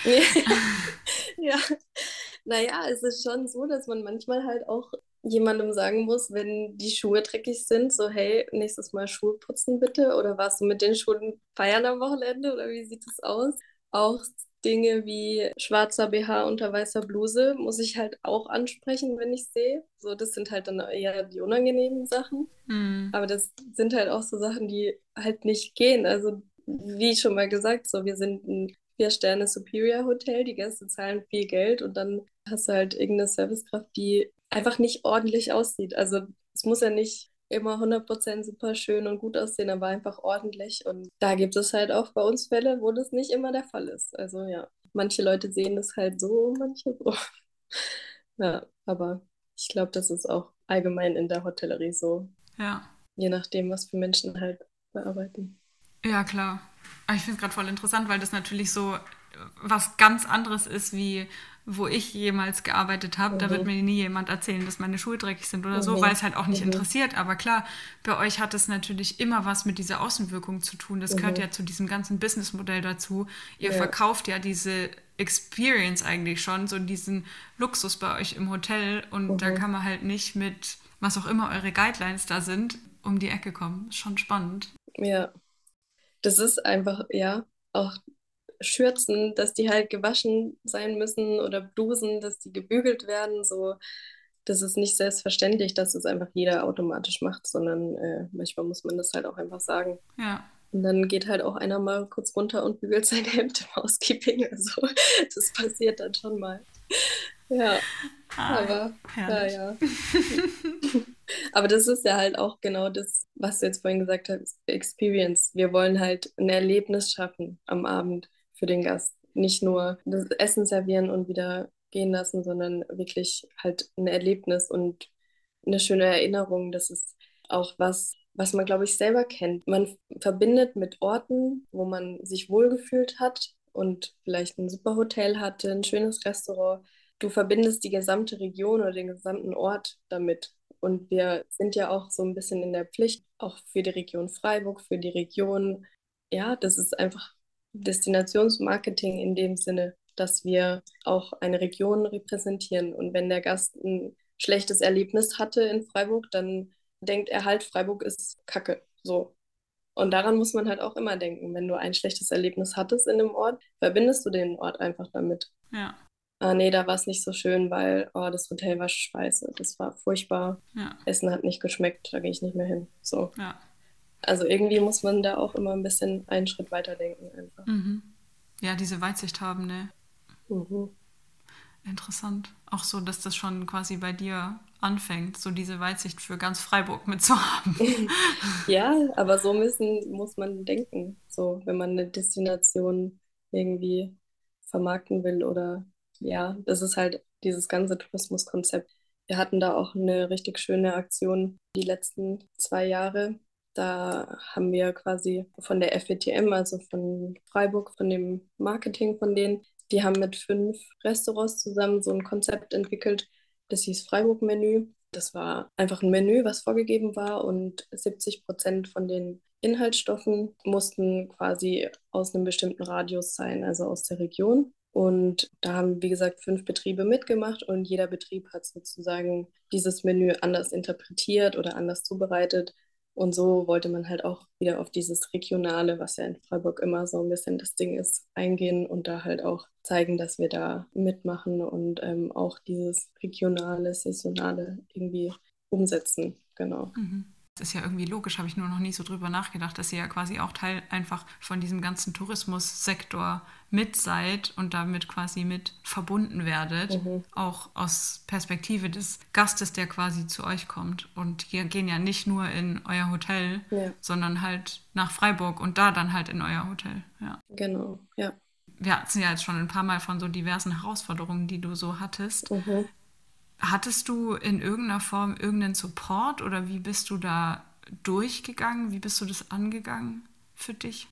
Ja, naja, es ist schon so, dass man manchmal halt auch jemandem sagen muss, wenn die Schuhe dreckig sind, so hey, nächstes Mal Schuhe putzen bitte. Oder warst du mit den Schuhen feiern am Wochenende oder wie sieht es aus? Auch Dinge wie schwarzer B H unter weißer Bluse muss ich halt auch ansprechen, wenn ich sehe. So, das sind halt dann eher die unangenehmen Sachen. Hm. Aber das sind halt auch so Sachen, die halt nicht gehen. Also, wie schon mal gesagt, so, wir sind ein Vier-Sterne-Superior-Hotel, die Gäste zahlen viel Geld und dann hast du halt irgendeine Servicekraft, die einfach nicht ordentlich aussieht. Also, es muss ja nicht immer hundert Prozent super schön und gut aussehen, aber einfach ordentlich. Und da gibt es halt auch bei uns Fälle, wo das nicht immer der Fall ist. Also, ja, manche Leute sehen das halt so, manche so. Ja, aber ich glaube, das ist auch allgemein in der Hotellerie so. Ja. Je nachdem, was für Menschen halt bearbeiten. Ja, klar. Aber ich finde es gerade voll interessant, weil das natürlich so was ganz anderes ist, wie wo ich jemals gearbeitet habe. Da wird Mhm. mir nie jemand erzählen, dass meine Schuhe dreckig sind oder so, weil Mhm. es halt auch nicht Mhm. interessiert. Aber klar, bei euch hat es natürlich immer was mit dieser Außenwirkung zu tun. Das gehört Mhm. ja zu diesem ganzen Businessmodell dazu. Ihr Ja. verkauft ja diese Experience eigentlich schon, so diesen Luxus bei euch im Hotel. Und da Mhm. kann man halt nicht mit, was auch immer eure Guidelines da sind, um die Ecke kommen. Ist schon spannend. Ja. Das ist einfach, ja, auch Schürzen, dass die halt gewaschen sein müssen oder Blusen, dass die gebügelt werden. So, das ist nicht selbstverständlich, dass es einfach jeder automatisch macht, sondern äh, manchmal muss man das halt auch einfach sagen. Ja. Und dann geht halt auch einer mal kurz runter und bügelt sein Hemd im Housekeeping. Also, das passiert dann schon mal. Ja, Ah, aber, ja, herrlich. ja. Aber das ist ja halt auch genau das, was du jetzt vorhin gesagt hast, Experience. Wir wollen halt ein Erlebnis schaffen am Abend für den Gast. Nicht nur das Essen servieren und wieder gehen lassen, sondern wirklich halt ein Erlebnis und eine schöne Erinnerung. Das ist auch was, was man, glaube ich, selber kennt. Man verbindet mit Orten, wo man sich wohlgefühlt hat und vielleicht ein super Hotel hatte, ein schönes Restaurant. Du verbindest die gesamte Region oder den gesamten Ort damit. Und wir sind ja auch so ein bisschen in der Pflicht, auch für die Region Freiburg, für die Region. Ja, das ist einfach Destinationsmarketing in dem Sinne, dass wir auch eine Region repräsentieren. Und wenn der Gast ein schlechtes Erlebnis hatte in Freiburg, dann denkt er halt, Freiburg ist Kacke. So. Und daran muss man halt auch immer denken. Wenn du ein schlechtes Erlebnis hattest in einem Ort, verbindest du den Ort einfach damit. Ja, Ah, nee, da war es nicht so schön, weil oh, das Hotel war scheiße. Das war furchtbar. ja, Essen hat nicht geschmeckt, da gehe ich nicht mehr hin. So. ja. Also irgendwie muss man da auch immer ein bisschen einen Schritt weiter denken einfach. Mhm. Ja, diese Weitsicht haben, ne? Mhm. Interessant. Auch so, dass das schon quasi bei dir anfängt, so diese Weitsicht für ganz Freiburg mitzuhaben. Ja, aber so müssen, muss man denken. So, wenn man eine Destination irgendwie vermarkten will oder ja, das ist halt dieses ganze Tourismuskonzept. Wir hatten da auch eine richtig schöne Aktion die letzten zwei Jahre. Da haben wir quasi von der F E T M, also von Freiburg, von dem Marketing von denen, die haben mit fünf Restaurants zusammen so ein Konzept entwickelt. Das hieß Freiburg-Menü. Das war einfach ein Menü, was vorgegeben war und siebzig Prozent von den Inhaltsstoffen mussten quasi aus einem bestimmten Radius sein, also aus der Region. Und da haben, wie gesagt, fünf Betriebe mitgemacht und jeder Betrieb hat sozusagen dieses Menü anders interpretiert oder anders zubereitet. Und so wollte man halt auch wieder auf dieses Regionale, was ja in Freiburg immer so ein bisschen das Ding ist, eingehen und da halt auch zeigen, dass wir da mitmachen und ähm, auch dieses Regionale, Saisonale irgendwie umsetzen. Genau. Das ist ja irgendwie logisch, habe ich nur noch nie so drüber nachgedacht, dass ihr ja quasi auch Teil einfach von diesem ganzen Tourismussektor mit seid und damit quasi mit verbunden werdet. Mhm. Auch aus Perspektive des Gastes, der quasi zu euch kommt. Und die gehen ja nicht nur in euer Hotel, Ja, sondern halt nach Freiburg und da dann halt in euer Hotel. Ja. genau. Ja. Wir hatten ja jetzt schon ein paar Mal von so diversen Herausforderungen, die du so hattest. Mhm. Hattest du in irgendeiner Form irgendeinen Support oder wie bist du da durchgegangen? Wie bist du das angegangen für dich?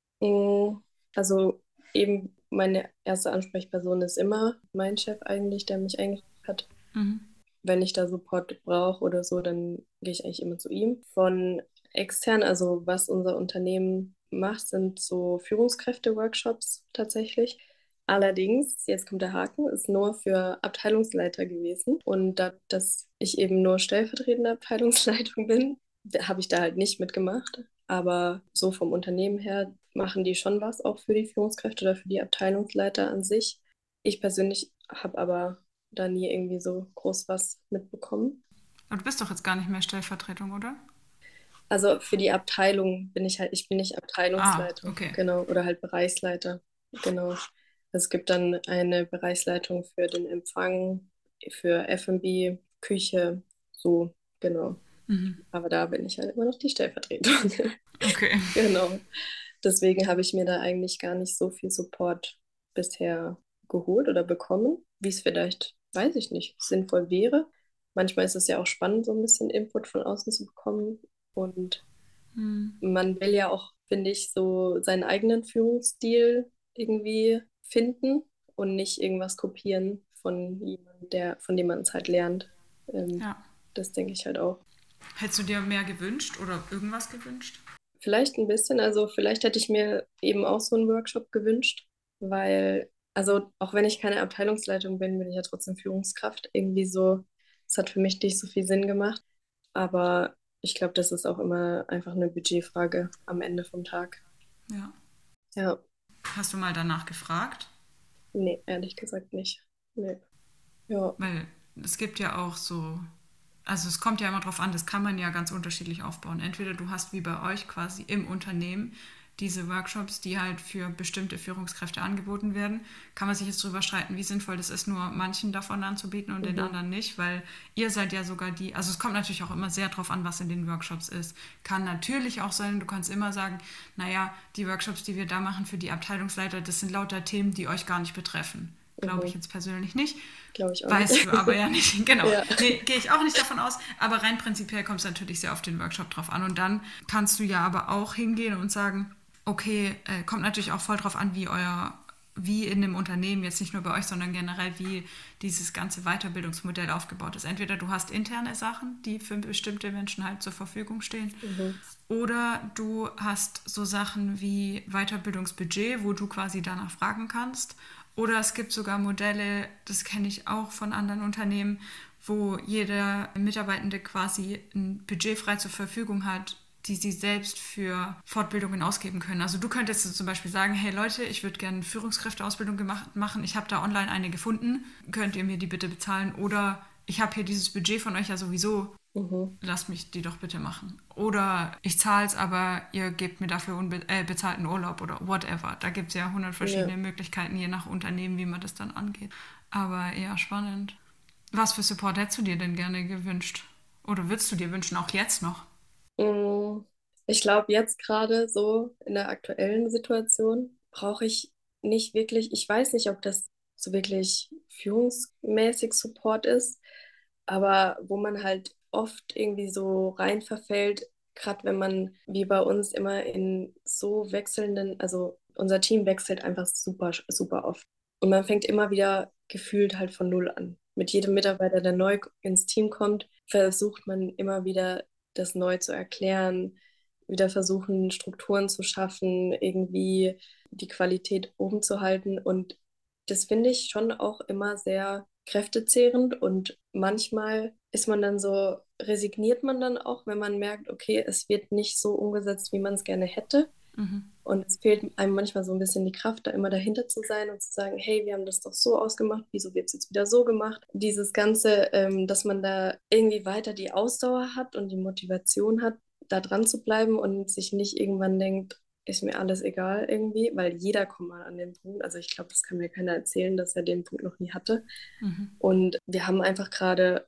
Mm, Also eben meine erste Ansprechperson ist immer mein Chef eigentlich, der mich eingestellt hat. Mhm. Wenn ich da Support brauche oder so, dann gehe ich eigentlich immer zu ihm. Von extern, also was unser Unternehmen macht, sind so Führungskräfte-Workshops tatsächlich. Allerdings, jetzt kommt der Haken, ist nur für Abteilungsleiter gewesen. Und da, dass ich eben nur stellvertretende Abteilungsleitung bin, habe ich da halt nicht mitgemacht. Aber so vom Unternehmen her machen die schon was auch für die Führungskräfte oder für die Abteilungsleiter an sich. Ich persönlich habe aber da nie irgendwie so groß was mitbekommen. Aber du bist doch jetzt gar nicht mehr Stellvertretung, oder? Also für die Abteilung bin ich halt, ich bin nicht Ah, Abteilungsleiter, okay. genau, oder halt Bereichsleiter, genau. Es gibt dann eine Bereichsleitung für den Empfang, für F und B, Küche, so, genau. Mhm. Aber da bin ich halt immer noch die Stellvertretung. Okay. Genau. Deswegen habe ich mir da eigentlich gar nicht so viel Support bisher geholt oder bekommen, wie es vielleicht, weiß ich nicht, sinnvoll wäre. Manchmal ist es ja auch spannend, so ein bisschen Input von außen zu bekommen. Und Hm. man will ja auch, finde ich, so seinen eigenen Führungsstil irgendwie finden und nicht irgendwas kopieren von jemandem, der, von dem man es halt lernt. Ähm, Ja. Das denke ich halt auch. Hättest du dir mehr gewünscht oder irgendwas gewünscht? Vielleicht ein bisschen, also vielleicht hätte ich mir eben auch so einen Workshop gewünscht, weil, also auch wenn ich keine Abteilungsleitung bin, bin ich ja trotzdem Führungskraft. Irgendwie so, es hat für mich nicht so viel Sinn gemacht, aber ich glaube, das ist auch immer einfach eine Budgetfrage am Ende vom Tag. Ja. Ja, Hast du mal danach gefragt? nee, ehrlich gesagt nicht. Nee. Ja. Weil es gibt ja auch so, also es kommt ja immer drauf an, das kann man ja ganz unterschiedlich aufbauen. Entweder du hast wie bei euch quasi im Unternehmen diese Workshops, die halt für bestimmte Führungskräfte angeboten werden, kann man sich jetzt drüber streiten, wie sinnvoll das ist, nur manchen davon anzubieten und den Mhm. anderen nicht, weil ihr seid ja sogar die, also es kommt natürlich auch immer sehr drauf an, was in den Workshops ist. Kann natürlich auch sein, du kannst immer sagen, naja, die Workshops, die wir da machen für die Abteilungsleiter, das sind lauter Themen, die euch gar nicht betreffen. Glaube ich Mhm. jetzt persönlich nicht. Glaube ich auch nicht. Weißt du aber ja nicht. Genau. Ja. Nee, gehe ich auch nicht davon aus. Aber rein prinzipiell kommt es natürlich sehr auf den Workshop drauf an. Und dann kannst du ja aber auch hingehen und sagen, okay, äh, kommt natürlich auch voll drauf an, wie euer, wie in dem Unternehmen, jetzt nicht nur bei euch, sondern generell, wie dieses ganze Weiterbildungsmodell aufgebaut ist. Entweder du hast interne Sachen, die für bestimmte Menschen halt zur Verfügung stehen, Mhm. oder du hast so Sachen wie Weiterbildungsbudget, wo du quasi danach fragen kannst. Oder es gibt sogar Modelle, das kenne ich auch von anderen Unternehmen, wo jeder Mitarbeitende quasi ein Budget frei zur Verfügung hat, die sie selbst für Fortbildungen ausgeben können. Also du könntest jetzt zum Beispiel sagen, hey Leute, ich würde gerne Führungskräfteausbildung gemacht, machen, ich habe da online eine gefunden, könnt ihr mir die bitte bezahlen? Oder ich habe hier dieses Budget von euch ja sowieso, Mhm. lasst mich die doch bitte machen. Oder ich zahle es, aber ihr gebt mir dafür unbe äh, bezahlten Urlaub oder whatever. Da gibt es ja hundert Ja. verschiedene Möglichkeiten, je nach Unternehmen, wie man das dann angeht. Aber eher spannend. Was für Support hättest du dir denn gerne gewünscht? Oder würdest du dir wünschen, auch jetzt noch? Mm, Ich glaube, jetzt gerade so in der aktuellen Situation brauche ich nicht wirklich, ich weiß nicht, ob das so wirklich führungsmäßig Support ist, aber wo man halt oft irgendwie so rein verfällt, gerade wenn man wie bei uns immer in so wechselnden, also unser Team wechselt einfach super, super oft. Und man fängt immer wieder gefühlt halt von Null an. Mit jedem Mitarbeiter, der neu ins Team kommt, versucht man immer wieder das neu zu erklären, wieder versuchen, Strukturen zu schaffen, irgendwie die Qualität oben zu halten. Und das finde ich schon auch immer sehr kräftezehrend. Und manchmal ist man dann so, resigniert man dann auch, wenn man merkt, okay, es wird nicht so umgesetzt, wie man es gerne hätte. Mhm. Und es fehlt einem manchmal so ein bisschen die Kraft, da immer dahinter zu sein und zu sagen, hey, wir haben das doch so ausgemacht, wieso wird es jetzt wieder so gemacht? Dieses Ganze, ähm, dass man da irgendwie weiter die Ausdauer hat und die Motivation hat, da dran zu bleiben und sich nicht irgendwann denkt, ist mir alles egal irgendwie, weil jeder kommt mal an den Punkt. Also ich glaube, das kann mir keiner erzählen, dass er den Punkt noch nie hatte. Mhm. Und wir haben einfach gerade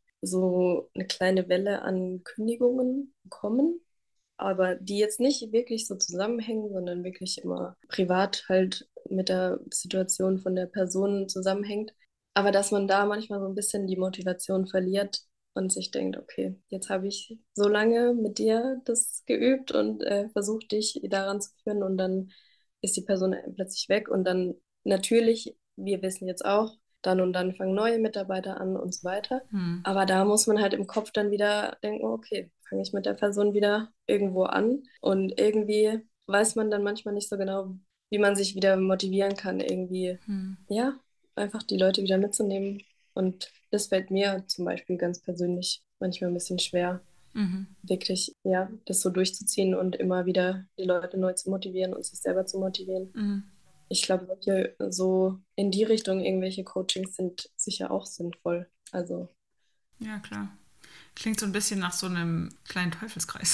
so eine kleine Welle an Kündigungen bekommen, aber die jetzt nicht wirklich so zusammenhängen, sondern wirklich immer privat halt mit der Situation von der Person zusammenhängt. Aber dass man da manchmal so ein bisschen die Motivation verliert und sich denkt, okay, jetzt habe ich so lange mit dir das geübt und äh, versucht, dich daran zu führen und dann ist die Person plötzlich weg und dann natürlich, wir wissen jetzt auch, dann und dann fangen neue Mitarbeiter an und so weiter. Hm. Aber da muss man halt im Kopf dann wieder denken, okay, fange ich mit der Person wieder irgendwo an und irgendwie weiß man dann manchmal nicht so genau, wie man sich wieder motivieren kann, irgendwie, Hm. ja, einfach die Leute wieder mitzunehmen. Und das fällt mir zum Beispiel ganz persönlich manchmal ein bisschen schwer, Mhm. wirklich, ja, das so durchzuziehen und immer wieder die Leute neu zu motivieren und sich selber zu motivieren. Mhm. Ich glaube, solche, so in die Richtung irgendwelche Coachings sind sicher auch sinnvoll. Also, Ja, klar. Klingt so ein bisschen nach so einem kleinen Teufelskreis.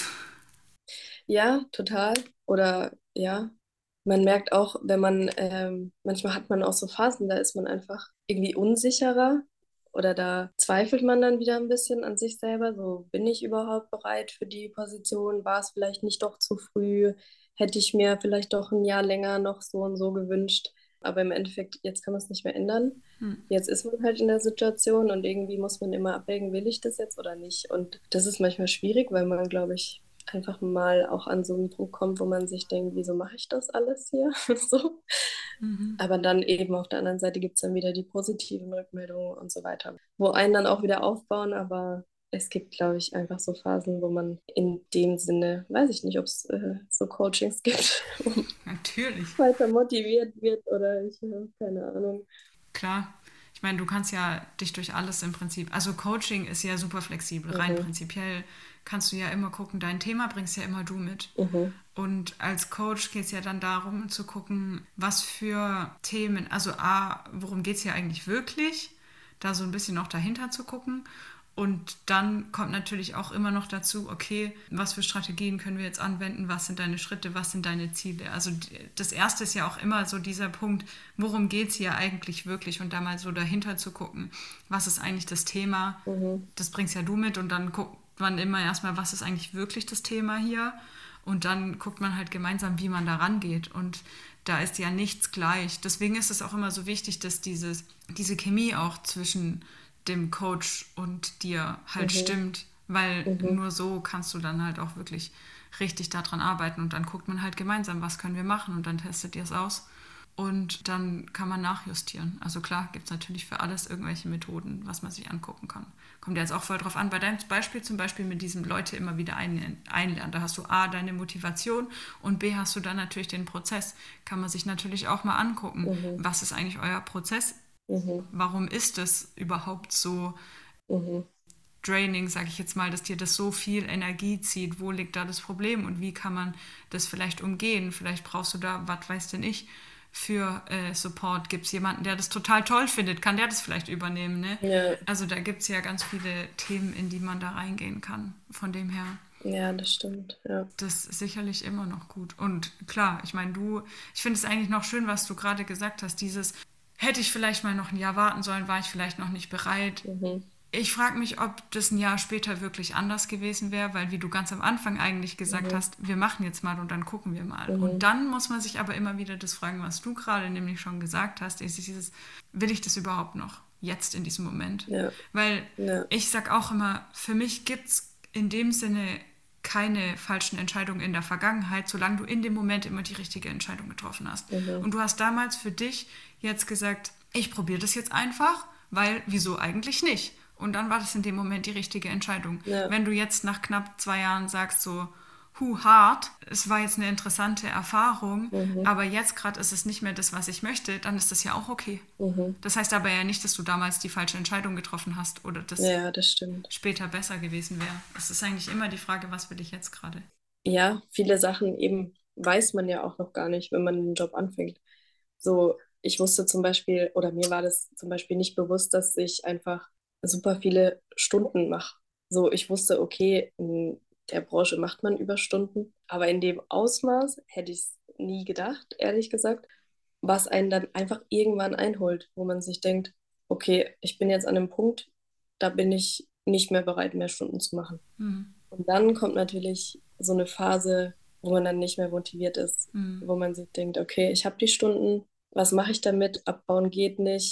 ja, total. Oder ja, man merkt auch, wenn man, ähm, manchmal hat man auch so Phasen, da ist man einfach irgendwie unsicherer oder da zweifelt man dann wieder ein bisschen an sich selber. So, bin ich überhaupt bereit für die Position? War es vielleicht nicht doch zu früh? Hätte ich mir vielleicht doch ein Jahr länger noch so und so gewünscht? Aber im Endeffekt, jetzt kann man es nicht mehr ändern. Hm. Jetzt ist man halt in der Situation und irgendwie muss man immer abwägen, will ich das jetzt oder nicht? Und das ist manchmal schwierig, weil man, glaube ich, einfach mal auch an so einen Punkt kommt, wo man sich denkt, wieso mache ich das alles hier? So. Mhm. Aber dann eben auf der anderen Seite gibt es dann wieder die positiven Rückmeldungen und so weiter, wo einen dann auch wieder aufbauen, aber es gibt, glaube ich, einfach so Phasen, wo man in dem Sinne, weiß ich nicht, ob es äh, so Coachings gibt, wo man Natürlich. weiter motiviert wird oder ich habe keine Ahnung. Klar. Ich meine, du kannst ja dich durch alles im Prinzip. Also Coaching ist ja super flexibel. Rein Mhm, prinzipiell kannst du ja immer gucken, dein Thema bringst ja immer du mit. mhm, Und als Coach geht es ja dann darum zu gucken, was für Themen, also A, worum geht es hier eigentlich wirklich, da so ein bisschen noch dahinter zu gucken. Und dann kommt natürlich auch immer noch dazu, okay, was für Strategien können wir jetzt anwenden, was sind deine Schritte, was sind deine Ziele. Also das Erste ist ja auch immer so dieser Punkt, worum geht es hier eigentlich wirklich und da mal so dahinter zu gucken, was ist eigentlich das Thema, mhm, das bringst ja du mit und dann guckt man immer erstmal, was ist eigentlich wirklich das Thema hier und dann guckt man halt gemeinsam, wie man da rangeht und da ist ja nichts gleich. Deswegen ist es auch immer so wichtig, dass dieses, diese Chemie auch zwischen dem Coach und dir halt mhm, stimmt, weil mhm, nur so kannst du dann halt auch wirklich richtig daran arbeiten und dann guckt man halt gemeinsam, was können wir machen und dann testet ihr es aus und dann kann man nachjustieren. Also klar, gibt es natürlich für alles irgendwelche Methoden, was man sich angucken kann. Kommt ja jetzt auch voll drauf an. Bei deinem Beispiel zum Beispiel mit diesem Leute immer wieder ein, einlernen. Da hast du A, deine Motivation und B, hast du dann natürlich den Prozess. Kann man sich natürlich auch mal angucken, mhm, was ist eigentlich euer Prozess? mhm, Warum ist es überhaupt so mhm, draining, sage ich jetzt mal, dass dir das so viel Energie zieht? Wo liegt da das Problem und wie kann man das vielleicht umgehen? Vielleicht brauchst du da, was weiß denn ich, für äh, Support. Gibt es jemanden, der das total toll findet? Kann der das vielleicht übernehmen? Ne? ja, Also da gibt es ja ganz viele Themen, in die man da reingehen kann. Von dem her, ja, das stimmt, ja. das ist sicherlich immer noch gut. Und klar, ich meine, du, ich finde es eigentlich noch schön, was du gerade gesagt hast, dieses, hätte ich vielleicht mal noch ein Jahr warten sollen, war ich vielleicht noch nicht bereit. Mhm, Ich frage mich, ob das ein Jahr später wirklich anders gewesen wäre, weil wie du ganz am Anfang eigentlich gesagt mhm, hast, wir machen jetzt mal und dann gucken wir mal. Und mhm. dann muss man sich aber immer wieder das fragen, was du gerade nämlich schon gesagt hast, ist dieses, will ich das überhaupt noch jetzt in diesem Moment? Ja, Weil ja, ich sag auch immer, für mich gibt es in dem Sinne keine falschen Entscheidungen in der Vergangenheit, solange du in dem Moment immer die richtige Entscheidung getroffen hast. mhm, Und du hast damals für dich jetzt gesagt, ich probiere das jetzt einfach, weil wieso eigentlich nicht? Und dann war das in dem Moment die richtige Entscheidung. ja, Wenn du jetzt nach knapp zwei Jahren sagst so, hu, hart, es war jetzt eine interessante Erfahrung, mhm, aber jetzt gerade ist es nicht mehr das, was ich möchte, dann ist das ja auch okay. mhm. Das heißt aber ja nicht, dass du damals die falsche Entscheidung getroffen hast oder das Ja, das stimmt. später besser gewesen wäre. Es ist eigentlich immer die Frage, was will ich jetzt gerade? Ja, viele Sachen eben weiß man ja auch noch gar nicht, wenn man den Job anfängt. So, ich wusste zum Beispiel, oder mir war das zum Beispiel nicht bewusst, dass ich einfach super viele Stunden mache. So, ich wusste, okay, in der Branche macht man Überstunden, aber in dem Ausmaß hätte ich es nie gedacht, ehrlich gesagt, was einen dann einfach irgendwann einholt, wo man sich denkt, okay, ich bin jetzt an einem Punkt, da bin ich nicht mehr bereit, mehr Stunden zu machen. Hm. Und dann kommt natürlich so eine Phase, wo man dann nicht mehr motiviert ist, Hm. wo man sich denkt, okay, ich habe die Stunden, was mache ich damit? Abbauen geht nicht.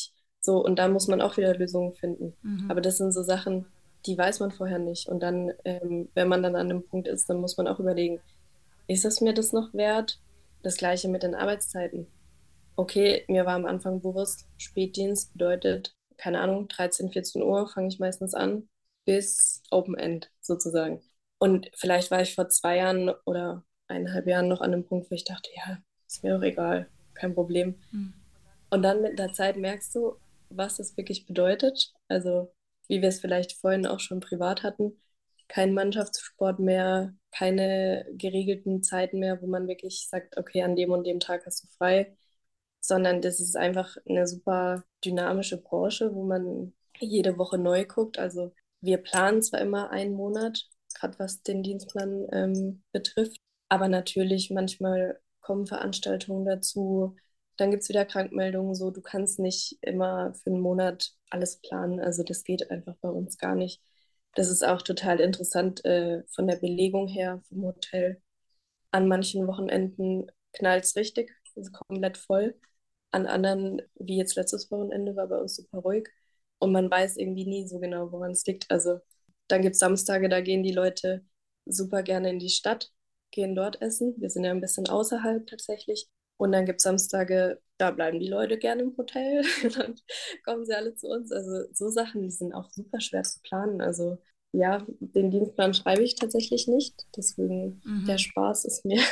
So, und da muss man auch wieder Lösungen finden. Mhm. Aber das sind so Sachen, die weiß man vorher nicht. Und dann, ähm, wenn man dann an dem Punkt ist, dann muss man auch überlegen, ist es mir das noch wert? Das Gleiche mit den Arbeitszeiten. Okay, mir war am Anfang bewusst, Spätdienst bedeutet, keine Ahnung, dreizehn, vierzehn Uhr fange ich meistens an, bis Open End sozusagen. Und vielleicht war ich vor zwei Jahren oder eineinhalb Jahren noch an dem Punkt, wo ich dachte, ja, ist mir doch egal, kein Problem. Mhm. Und dann mit der Zeit merkst du, was das wirklich bedeutet. Also, wie wir es vielleicht vorhin auch schon privat hatten, kein Mannschaftssport mehr, keine geregelten Zeiten mehr, wo man wirklich sagt, okay, an dem und dem Tag hast du frei, sondern das ist einfach eine super dynamische Branche, wo man jede Woche neu guckt. Also wir planen zwar immer einen Monat, gerade was den Dienstplan ähm, betrifft, aber natürlich manchmal kommen Veranstaltungen dazu. Dann gibt es wieder Krankmeldungen, so du kannst nicht immer für einen Monat alles planen. Also das geht einfach bei uns gar nicht. Das ist auch total interessant äh, von der Belegung her vom Hotel. An manchen Wochenenden knallt es richtig, ist komplett voll. An anderen, wie jetzt letztes Wochenende, war bei uns super ruhig. Und man weiß irgendwie nie so genau, woran es liegt. Also dann gibt es Samstage, da gehen die Leute super gerne in die Stadt, gehen dort essen. Wir sind ja ein bisschen außerhalb tatsächlich. Und dann gibt es Samstage, da bleiben die Leute gerne im Hotel. Dann kommen sie alle zu uns. Also so Sachen, die sind auch super schwer zu planen. Also ja, den Dienstplan schreibe ich tatsächlich nicht. Deswegen der Mhm. Spaß ist mir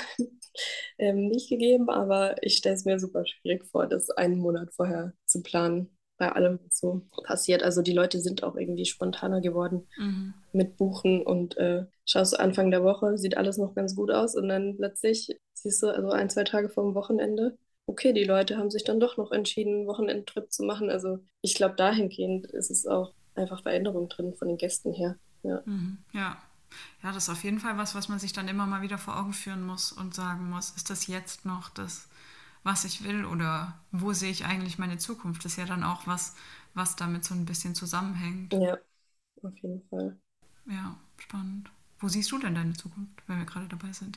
ähm, nicht gegeben, aber ich stelle es mir super schwierig vor, das einen Monat vorher zu planen, bei allem, was so passiert. Also die Leute sind auch irgendwie spontaner geworden Mhm. mit Buchen und äh, schaust du Anfang der Woche, sieht alles noch ganz gut aus und dann plötzlich siehst du also ein, zwei Tage vor dem Wochenende, okay, die Leute haben sich dann doch noch entschieden, einen Wochenendtrip zu machen. Also ich glaube, dahingehend ist es auch einfach Veränderung drin von den Gästen her. Ja. Mhm. Ja. Ja, das ist auf jeden Fall was, was man sich dann immer mal wieder vor Augen führen muss und sagen muss, ist das jetzt noch das, was ich will oder wo sehe ich eigentlich meine Zukunft? Das ist ja dann auch was, was damit so ein bisschen zusammenhängt. Ja, auf jeden Fall. Ja, spannend. Wo siehst du denn deine Zukunft, wenn wir gerade dabei sind?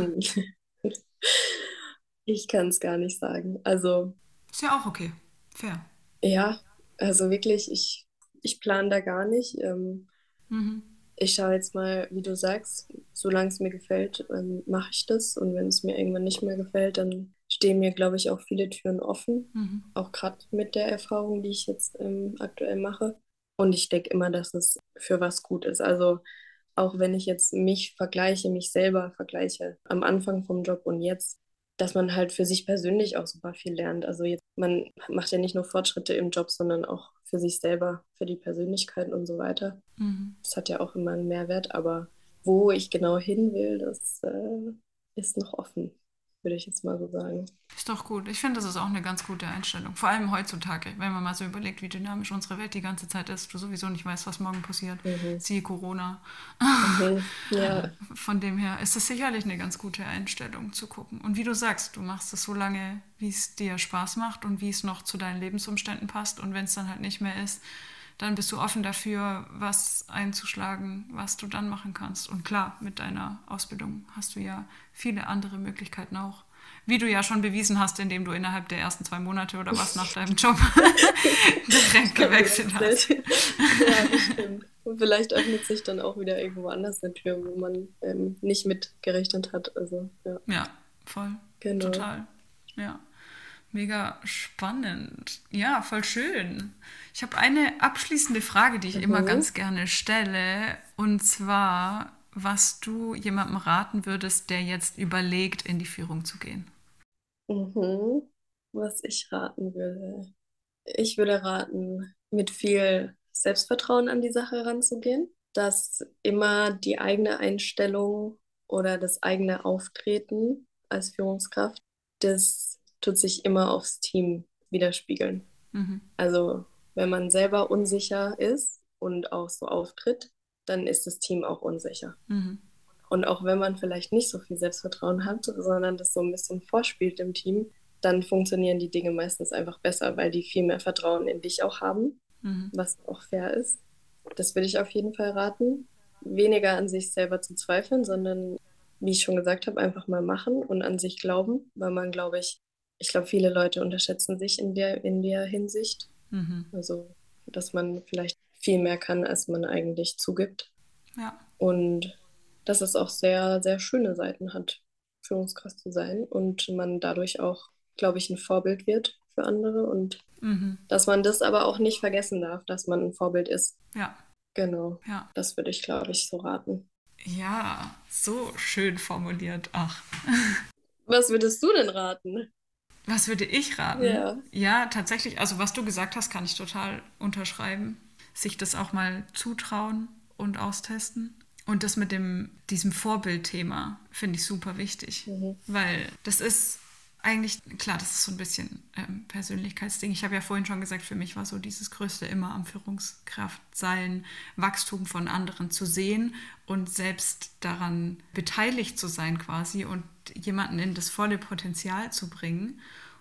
Ich kann es gar nicht sagen. Also Ist ja auch okay. Fair. ja, also wirklich, ich, ich plane da gar nicht. Ähm, Mhm. ich schaue jetzt mal, wie du sagst, solange es mir gefällt, ähm, mache ich das. Und wenn es mir irgendwann nicht mehr gefällt, dann stehen mir, glaube ich, auch viele Türen offen. Mhm. Auch gerade mit der Erfahrung, die ich jetzt ähm, aktuell mache. Und ich denke immer, dass es für was gut ist. Also auch wenn ich jetzt mich vergleiche, mich selber vergleiche, am Anfang vom Job und jetzt, dass man halt für sich persönlich auch super viel lernt. Also jetzt, man macht ja nicht nur Fortschritte im Job, sondern auch für sich selber, für die Persönlichkeit und so weiter. Mhm. Das hat ja auch immer einen Mehrwert, aber wo ich genau hin will, das äh, ist noch offen, würde ich jetzt mal so sagen. Ist doch gut. Ich finde, das ist auch eine ganz gute Einstellung. Vor allem heutzutage, wenn man mal so überlegt, wie dynamisch unsere Welt die ganze Zeit ist. Du sowieso nicht weißt, was morgen passiert. Mhm. Siehe Corona. Mhm. Ja, Von dem her ist es sicherlich eine ganz gute Einstellung zu gucken. Und wie du sagst, du machst es so lange, wie es dir Spaß macht und wie es noch zu deinen Lebensumständen passt. Und wenn es dann halt nicht mehr ist, dann bist du offen dafür, was einzuschlagen, was du dann machen kannst. Und klar, mit deiner Ausbildung hast du ja viele andere Möglichkeiten auch. Wie du ja schon bewiesen hast, indem du innerhalb der ersten zwei Monate oder was nach deinem Job direkt schon gewechselt hast. gewechselt. Ja, das stimmt. Und vielleicht öffnet sich dann auch wieder irgendwo anders eine Tür, wo man ähm, nicht mit gerechnet hat. Also, ja, Ja, voll. genau. Total. Ja. Mega spannend. Ja, voll schön. Ich habe eine abschließende Frage, die ich immer Mhm. ganz gerne stelle. Und zwar, was du jemandem raten würdest, der jetzt überlegt, in die Führung zu gehen. Mhm. Was ich raten würde. Ich würde raten, mit viel Selbstvertrauen an die Sache ranzugehen, dass immer die eigene Einstellung oder das eigene Auftreten als Führungskraft, das tut sich immer aufs Team widerspiegeln. Mhm. Also wenn man selber unsicher ist und auch so auftritt, dann ist das Team auch unsicher. Mhm. Und auch wenn man vielleicht nicht so viel Selbstvertrauen hat, sondern das so ein bisschen vorspielt im Team, dann funktionieren die Dinge meistens einfach besser, weil die viel mehr Vertrauen in dich auch haben, Mhm. was auch fair ist. Das würde ich auf jeden Fall raten. Weniger an sich selber zu zweifeln, sondern, wie ich schon gesagt habe, einfach mal machen und an sich glauben, weil man, glaube ich, ich glaube, viele Leute unterschätzen sich in der, in der Hinsicht. Mhm. Also, dass man vielleicht viel mehr kann, als man eigentlich zugibt. Ja. Und dass es auch sehr, sehr schöne Seiten hat, Führungskraft zu sein. Und man dadurch auch, glaube ich, ein Vorbild wird für andere. Und Mhm. dass man das aber auch nicht vergessen darf, dass man ein Vorbild ist. Ja. Genau. Ja. Das würde ich, glaube ich, so raten. Ja, so schön formuliert. Ach. Was würdest du denn raten? Was würde ich raten? Ja. Ja, tatsächlich, also was du gesagt hast, kann ich total unterschreiben. Sich das auch mal zutrauen und austesten. Und das mit dem, diesem Vorbildthema finde ich super wichtig. Mhm. Weil das ist eigentlich, klar, das ist so ein bisschen ähm, Persönlichkeitsding. Ich habe ja vorhin schon gesagt, für mich war so dieses Größte immer am Führungskraft sein, Wachstum von anderen zu sehen und selbst daran beteiligt zu sein quasi und jemanden in das volle Potenzial zu bringen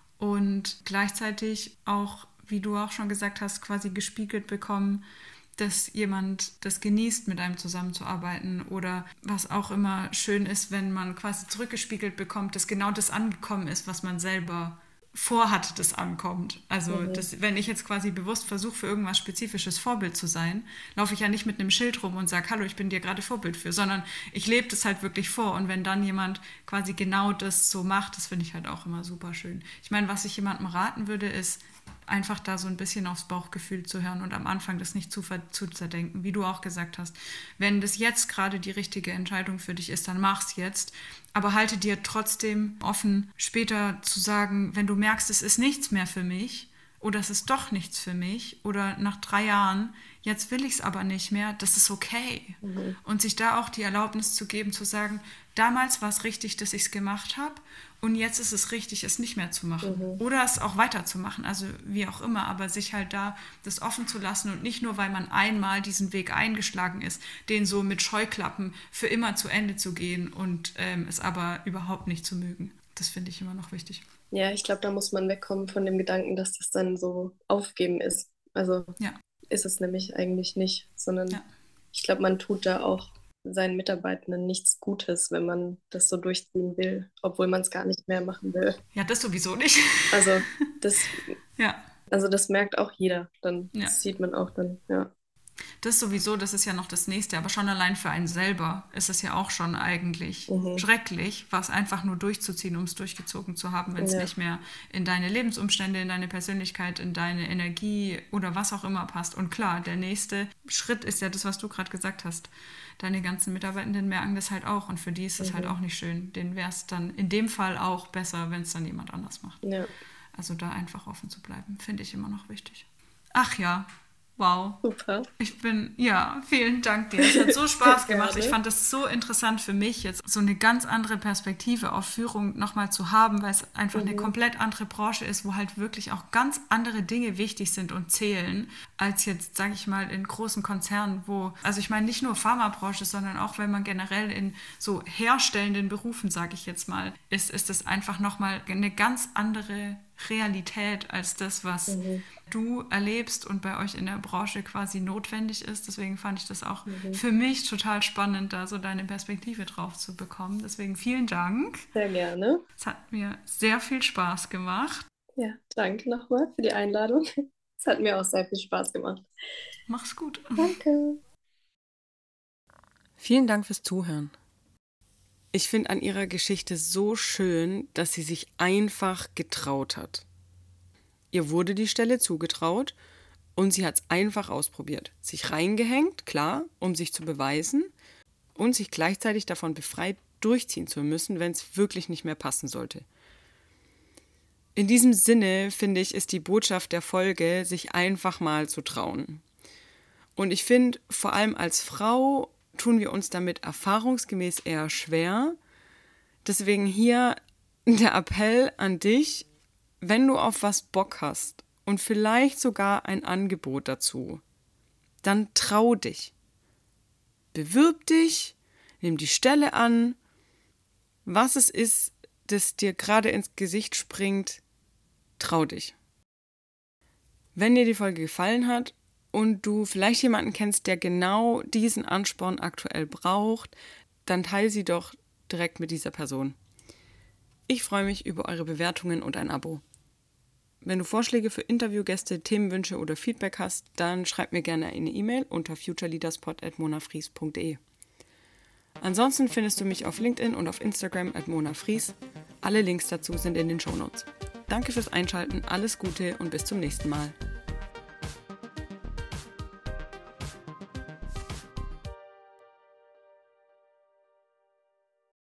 und gleichzeitig auch, wie du auch schon gesagt hast, quasi gespiegelt bekommen, dass jemand das genießt, mit einem zusammenzuarbeiten oder was auch immer schön ist, wenn man quasi zurückgespiegelt bekommt, dass genau das angekommen ist, was man selber vorhat, das ankommt. Also Mhm. das, wenn ich jetzt quasi bewusst versuche, für irgendwas spezifisches Vorbild zu sein, laufe ich ja nicht mit einem Schild rum und sage, hallo, ich bin dir gerade Vorbild für, sondern ich lebe das halt wirklich vor. Und wenn dann jemand quasi genau das so macht, das finde ich halt auch immer super schön. Ich meine, was ich jemandem raten würde, ist, einfach da so ein bisschen aufs Bauchgefühl zu hören und am Anfang das nicht zu, zu zerdenken, wie du auch gesagt hast. Wenn das jetzt gerade die richtige Entscheidung für dich ist, dann mach's jetzt. Aber halte dir trotzdem offen, später zu sagen, wenn du merkst, es ist nichts mehr für mich oder es ist doch nichts für mich oder nach drei Jahren, jetzt will ich es aber nicht mehr, das ist okay. Mhm. Und sich da auch die Erlaubnis zu geben, zu sagen, damals war es richtig, dass ich es gemacht habe und jetzt ist es richtig, es nicht mehr zu machen. Mhm. Oder es auch weiterzumachen, also wie auch immer, aber sich halt da das offen zu lassen und nicht nur, weil man einmal diesen Weg eingeschlagen ist, den so mit Scheuklappen für immer zu Ende zu gehen und ähm, es aber überhaupt nicht zu mögen. Das finde ich immer noch wichtig. Ja, ich glaube, da muss man wegkommen von dem Gedanken, dass das dann so aufgeben ist. Also Ja, ist es nämlich eigentlich nicht, sondern ja. ich glaube, man tut da auch seinen Mitarbeitenden nichts Gutes, wenn man das so durchziehen will, obwohl man es gar nicht mehr machen will. Ja, das sowieso nicht. Also das, Ja, also das merkt auch jeder. Dann ja. das sieht man auch dann, ja. Das sowieso, das ist ja noch das Nächste, aber schon allein für einen selber ist es ja auch schon eigentlich Mhm. schrecklich, was einfach nur durchzuziehen, um es durchgezogen zu haben, wenn es Ja. nicht mehr in deine Lebensumstände, in deine Persönlichkeit, in deine Energie oder was auch immer passt. Und klar, der nächste Schritt ist ja das, was du gerade gesagt hast. Deine ganzen Mitarbeitenden merken das halt auch und für die ist es halt Mhm. auch nicht schön. Denen wäre es dann in dem Fall auch besser, wenn es dann jemand anders macht. Ja. Also da einfach offen zu bleiben, finde ich immer noch wichtig. Ach ja, wow. Super. Ich bin, ja, vielen Dank dir. Es hat so Spaß gemacht. Ich Gerne. fand es so interessant für mich, jetzt so eine ganz andere Perspektive auf Führung nochmal zu haben, weil es einfach eine Mhm. komplett andere Branche ist, wo halt wirklich auch ganz andere Dinge wichtig sind und zählen, als jetzt, sage ich mal, in großen Konzernen, wo, also ich meine nicht nur Pharmabranche, sondern auch wenn man generell in so herstellenden Berufen, sage ich jetzt mal, ist, ist es einfach nochmal eine ganz andere Realität als das, was Mhm. du erlebst und bei euch in der Branche quasi notwendig ist. Deswegen fand ich das auch Mhm. für mich total spannend, da so deine Perspektive drauf zu bekommen. Deswegen vielen Dank. Sehr gerne. Es hat mir sehr viel Spaß gemacht. Ja, danke nochmal für die Einladung. Es hat mir auch sehr viel Spaß gemacht. Mach's gut. Danke. Vielen Dank fürs Zuhören. Ich finde an ihrer Geschichte so schön, dass sie sich einfach getraut hat. Ihr wurde die Stelle zugetraut und sie hat es einfach ausprobiert. Sich reingehängt, klar, um sich zu beweisen und sich gleichzeitig davon befreit, durchziehen zu müssen, wenn es wirklich nicht mehr passen sollte. In diesem Sinne, finde ich, ist die Botschaft der Folge, sich einfach mal zu trauen. Und ich finde, vor allem als Frau tun wir uns damit erfahrungsgemäß eher schwer. Deswegen hier der Appell an dich, wenn du auf was Bock hast und vielleicht sogar ein Angebot dazu, dann trau dich. Bewirb dich, nimm die Stelle an, was es ist, das dir gerade ins Gesicht springt, trau dich. Wenn dir die Folge gefallen hat und du vielleicht jemanden kennst, der genau diesen Ansporn aktuell braucht, dann teile sie doch direkt mit dieser Person. Ich freue mich über eure Bewertungen und ein Abo. Wenn du Vorschläge für Interviewgäste, Themenwünsche oder Feedback hast, dann schreib mir gerne eine E-Mail unter futureleaderspod at monafries punkt de. Ansonsten findest du mich auf LinkedIn und auf Instagram at monafries. Alle Links dazu sind in den Shownotes. Danke fürs Einschalten, alles Gute und bis zum nächsten Mal.